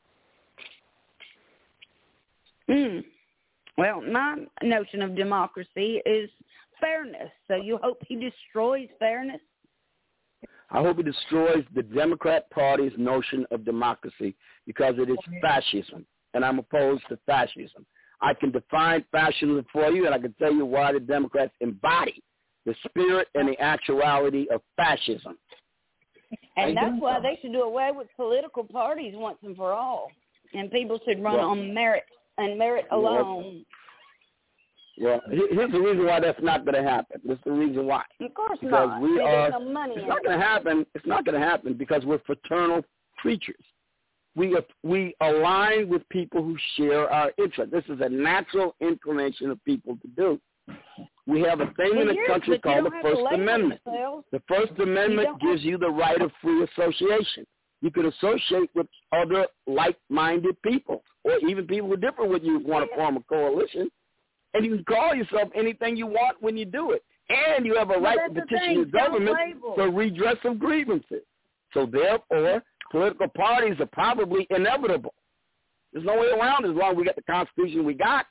Mm. Well, my notion of democracy is fairness. So you hope he destroys fairness? I hope he destroys the Democrat Party's notion of democracy because it is fascism, and I'm opposed to fascism. I can define fascism for you, and I can tell you why the Democrats embody the spirit and the actuality of fascism. And that's why they should do away with political parties once and for all, and people should run well, on merit and merit alone. Well, here's the reason why that's not going to happen. This is the reason why. Of course because not. We See, are, no money it's not going to happen. It's not going to happen because we're fraternal creatures. We are, we align with people who share our interests. This is a natural inclination of people to do. We have a thing well, in the country called the First Amendment. Yourself. The First Amendment you gives you the right of free association. You can associate with other like-minded people, or even people who differ with you want to form a coalition. And you can call yourself anything you want when you do it. And you have a right to petition your government for redress of grievances. So therefore, political parties are probably inevitable. There's no way around it as long as we got the Constitution we got.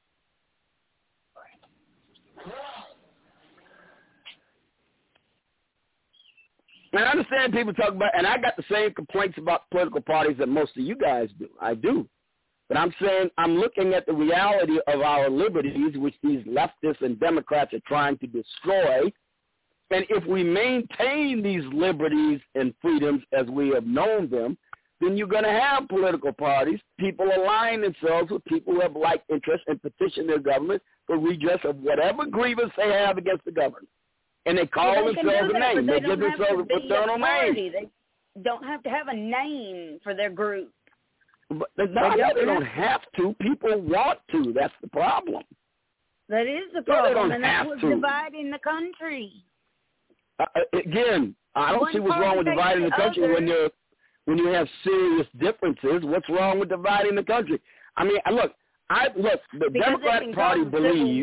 And I understand people talk about, and I got the same complaints about political parties that most of you guys do. I do. But I'm saying I'm looking at the reality of our liberties, which these leftists and Democrats are trying to destroy. And if we maintain these liberties and freedoms as we have known them, then you're going to have political parties. People align themselves with people who have like interests and petition their government for redress of whatever grievance they have against the government. And they call well, they themselves that, a name. They, they give themselves a fraternal name. They don't have to have a name for their group. But no, they, don't, they don't have to. People want to. That's the problem. That is the no, problem, and that's what's to. dividing the country. Uh, again, I don't One see what's wrong with dividing the country other. when you when you have serious differences. What's wrong with dividing the country? I mean, look, I look. The because Democrat Party believes.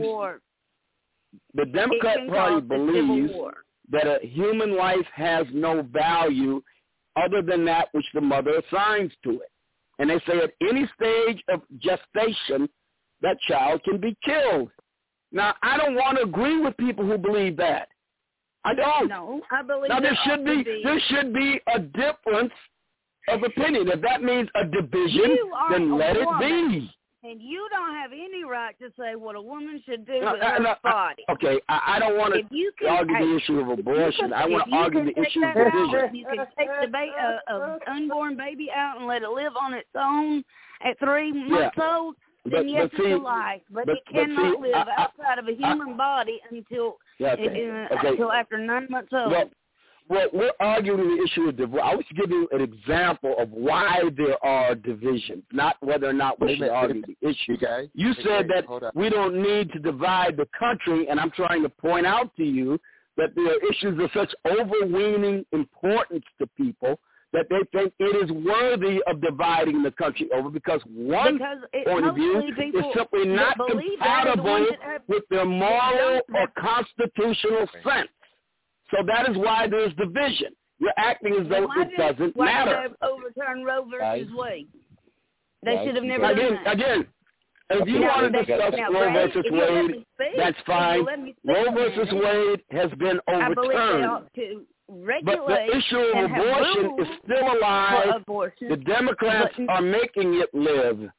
The Democrat Party believes that a human life has no value other than that which the mother assigns to it. And they say at any stage of gestation, that child can be killed. Now, I don't want to agree with people who believe that. I don't. No, I believe now, there, there should be, be there should be a difference of opinion. If that means a division, then let it be. And you don't have any right to say what a woman should do no, with her no, body. I, okay, I, I don't want to argue can, the issue of abortion. Can, I want to argue the issue of division. You can take the ba- uh, uh, unborn baby out and let it live on its own at three months yeah. old. But, then yes, but see, it's a life, but, but it cannot see, live I, outside of a human I, body until yeah, okay. it, uh, okay. until after nine months old. Well, well, we're arguing the issue of divorce. I was giving you an example of why there are divisions, not whether or not we should argue the issue. Guys, you hey said guys, that we don't need to divide the country, and I'm trying to point out to you that there are issues of such overweening importance to people that they think it is worthy of dividing the country over because one because it, point of view is simply not compatible have, with their moral or constitutional sense. So that is why there's division. You're acting as though why it did, doesn't why matter. Why did they overturn Roe versus Guys, Wade? They guys, should have never again, done that. Again, if okay, you now, want to discuss now, Roe Ray, versus Wade, that's fine. Roe versus Wade has been overturned. I believe they ought to regulate but the issue of abortion is still alive. The Democrats but, are making it live.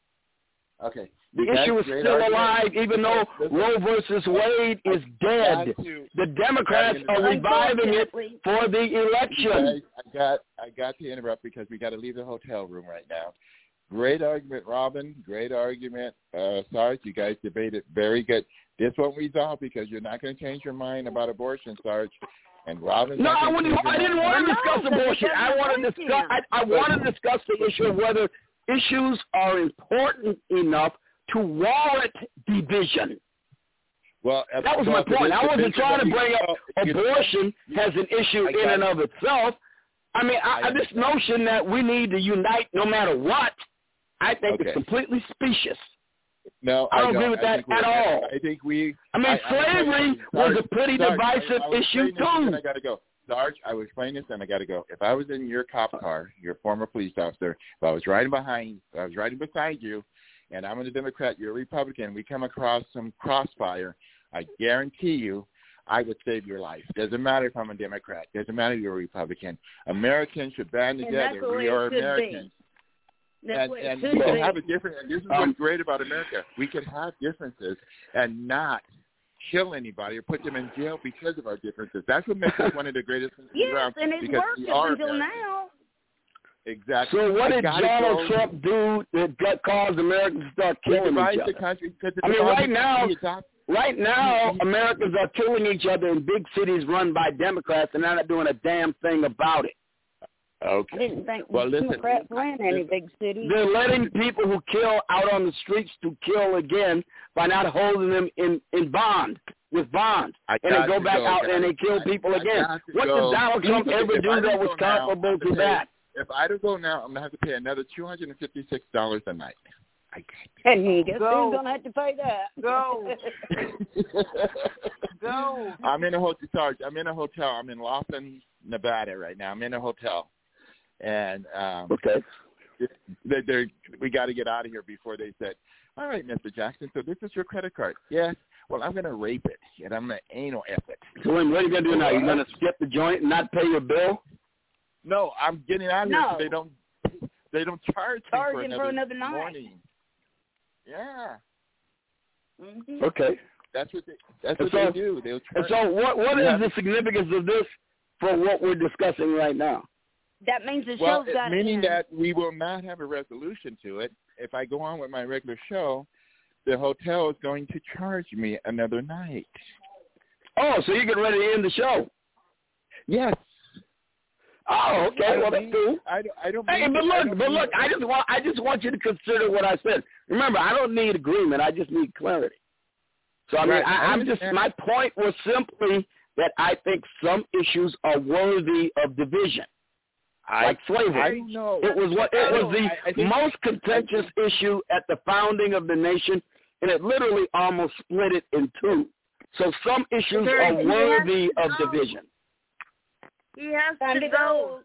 Okay. The issue is still argument. alive, even though Roe versus Wade is dead. To, the Democrats are reviving it for the election. I got, I got to interrupt because we got to leave the hotel room right now. Great argument, Robin. Great argument, uh, Sarge. You guys debated very good. This won't resolve because you're not going to change your mind about abortion, Sarge. And Robin. No, I, wouldn't, I didn't want to discuss no, abortion. I want to discuss. I, I want to discuss the issue of whether issues are important enough to warrant division. Well, that was my point. I wasn't trying to bring up abortion as an issue in and of itself. I mean, I, I, this notion that we need to unite no matter what, I think okay. is completely specious. No, I don't, I don't agree with I that at all. I think we. I mean, I, slavery was a pretty Sarge, divisive I, I issue too. I got to go. Sarge, I will explain this, and I got to go. If I was in your cop car, your former police officer, if I was riding behind, if I was riding beside you, and I'm a Democrat, you're a Republican, we come across some crossfire, I guarantee you I would save your life. Doesn't matter if I'm a Democrat. Doesn't matter if you're a Republican. Americans should band together. We are Americans. That's and and we can have a different, and this is what's great about America. We can have differences and not kill anybody or put them in jail because of our differences. That's what makes us one of the greatest countries yes, around. And it's worked until Americans. now. Exactly. So what did go. Donald Trump do that got caused Americans to start killing each other? The country I mean, right now, right now, Americans are killing each other in big cities run by Democrats, and they're not doing a damn thing about it. Okay. I didn't think well, Democrats ran any big cities. They're letting people who kill out on the streets to kill again by not holding them in, in bond, with bond. I and they go back go, out guys. and they kill people I, again. I What go. did Donald Trump ever if do that was comparable to pay, that? If I don't go now, I'm going to have to pay another two hundred fifty-six dollars a night. I and he guess who's going to have to pay that? Go. Go. I'm in a hotel. Sorry, I'm in a hotel. I'm in Laughlin, Nevada right now. I'm in a hotel. And um, okay, they, they're, we got to get out of here before they said, all right, Mister Jackson, so this is your credit card. Yes. Well, I'm going to rape it, and I'm going to anal F it. So what are you going to do now? You're going to skip the joint and not pay your bill? No, I'm getting out of no. here so they don't they don't charge, charge me for him another, for another night. morning. Yeah. Mm-hmm. Okay. That's what they that's what so, they do. They'll charge. So what what yeah. is the significance of this for what we're discussing right now? That means the well, show's got meaning in. that we will not have a resolution to it. If I go on with my regular show, the hotel is going to charge me another night. Oh, so you're getting ready to end the show? Yes. Oh, okay. Well, that's cool. I don't. I don't hey, but look, but look. I just want. I just want you to consider what I said. Remember, I don't need agreement. I just need clarity. So I mean, right. I, I I'm just. My point was simply that I think some issues are worthy of division, I, like slavery. I don't know. It was what. It was the I, I think, most contentious issue at the founding of the nation, and it literally almost split it in two. So some issues Sure, are worthy of know. division. He has Time to to go.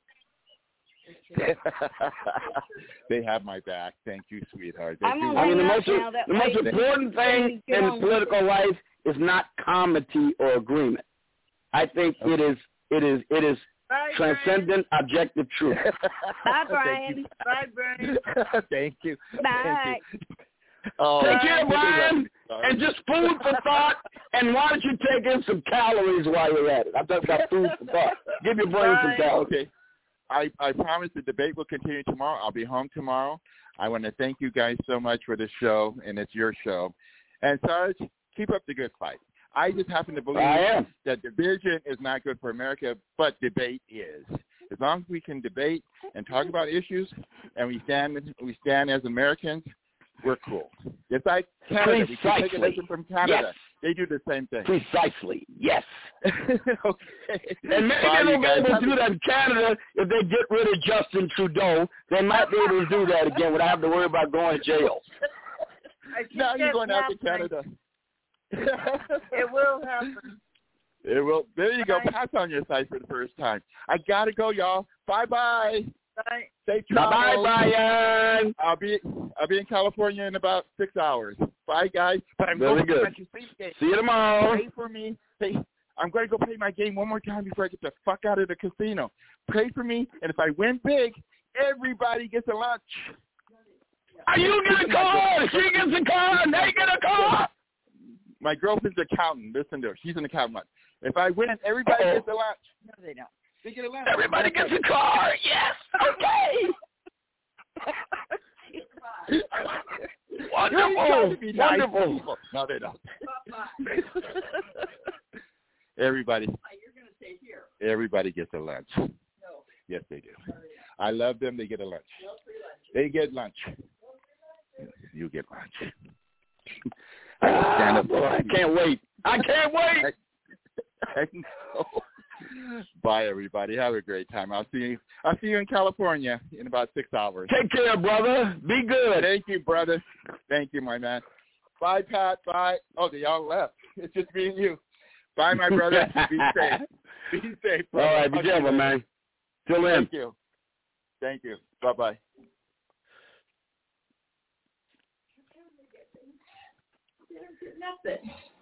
They have my back. Thank you, sweetheart. They I'm do. gonna I mean, the hang most, out now, that the way most important thing get in on with political it. life is not comity or agreement. I think Okay. it is it is it is Bye, transcendent objective truth. Bye, Brian. Bye, Brian. Thank you. Bye. Thank you. Oh, Take care, Brian, and just food for thought. And why don't you take in some calories while you're at it? I'm talking about food for thought. Give your brain some Bye. calories. Okay. I, I promise the debate will continue tomorrow. I'll be home tomorrow. I want to thank you guys so much for this show, and it's your show. And Sarge, keep up the good fight. I just happen to believe I am. that division is not good for America, but debate is. As long as we can debate and talk about issues, and we stand we stand as Americans, we're cool. It's like Canada. We can take a lesson from Canada. Yes. They do the same thing. Precisely. Yes. Okay. And maybe Bye, they'll you be guys. able to do that in Canada if they get rid of Justin Trudeau. They might be able to do that again without having to worry about going to jail. I think Now you're that's going out to happening. Canada. It will happen. It will. There you go. Bye. Pat's on your side for the first time. I gotta go, y'all. Bye bye. Bye. Safe Bye, travels. Brian. I'll be I'll be in California in about six hours. Bye, guys. But I'm Very going good. to catch a safe game. See you tomorrow. Pray for me. Hey, I'm going to go play my game one more time before I get the fuck out of the casino. Pray for me, and if I win big, everybody gets a lunch. Are you get a car? She gets a car, and they get a car. My girlfriend's an accountant. Listen to her. She's an accountant. If I win, everybody Uh-oh. gets a lunch. No, they don't. They get a lunch. Everybody gets a car. Yes. Okay. Wonderful. Be nice Wonderful. people. No, they don't. Everybody. You're going to stay here. Everybody gets a lunch. No. Yes, they do. I love them. They get a lunch. They get lunch. You get lunch. Ah, boy, I can't wait. I can't wait. I know. Bye, everybody. Have a great time. I'll see you. I'll see you in California in about six hours. Take care, brother. Be good. Thank you, brother. Thank you, my man. Bye, Pat. Bye. Oh, they all left. It's just me and you. Bye, my brother. Be safe. Be safe, brother. All right, be careful, man. Till then. Thank you. Thank you. Bye-bye. They don't get nothing.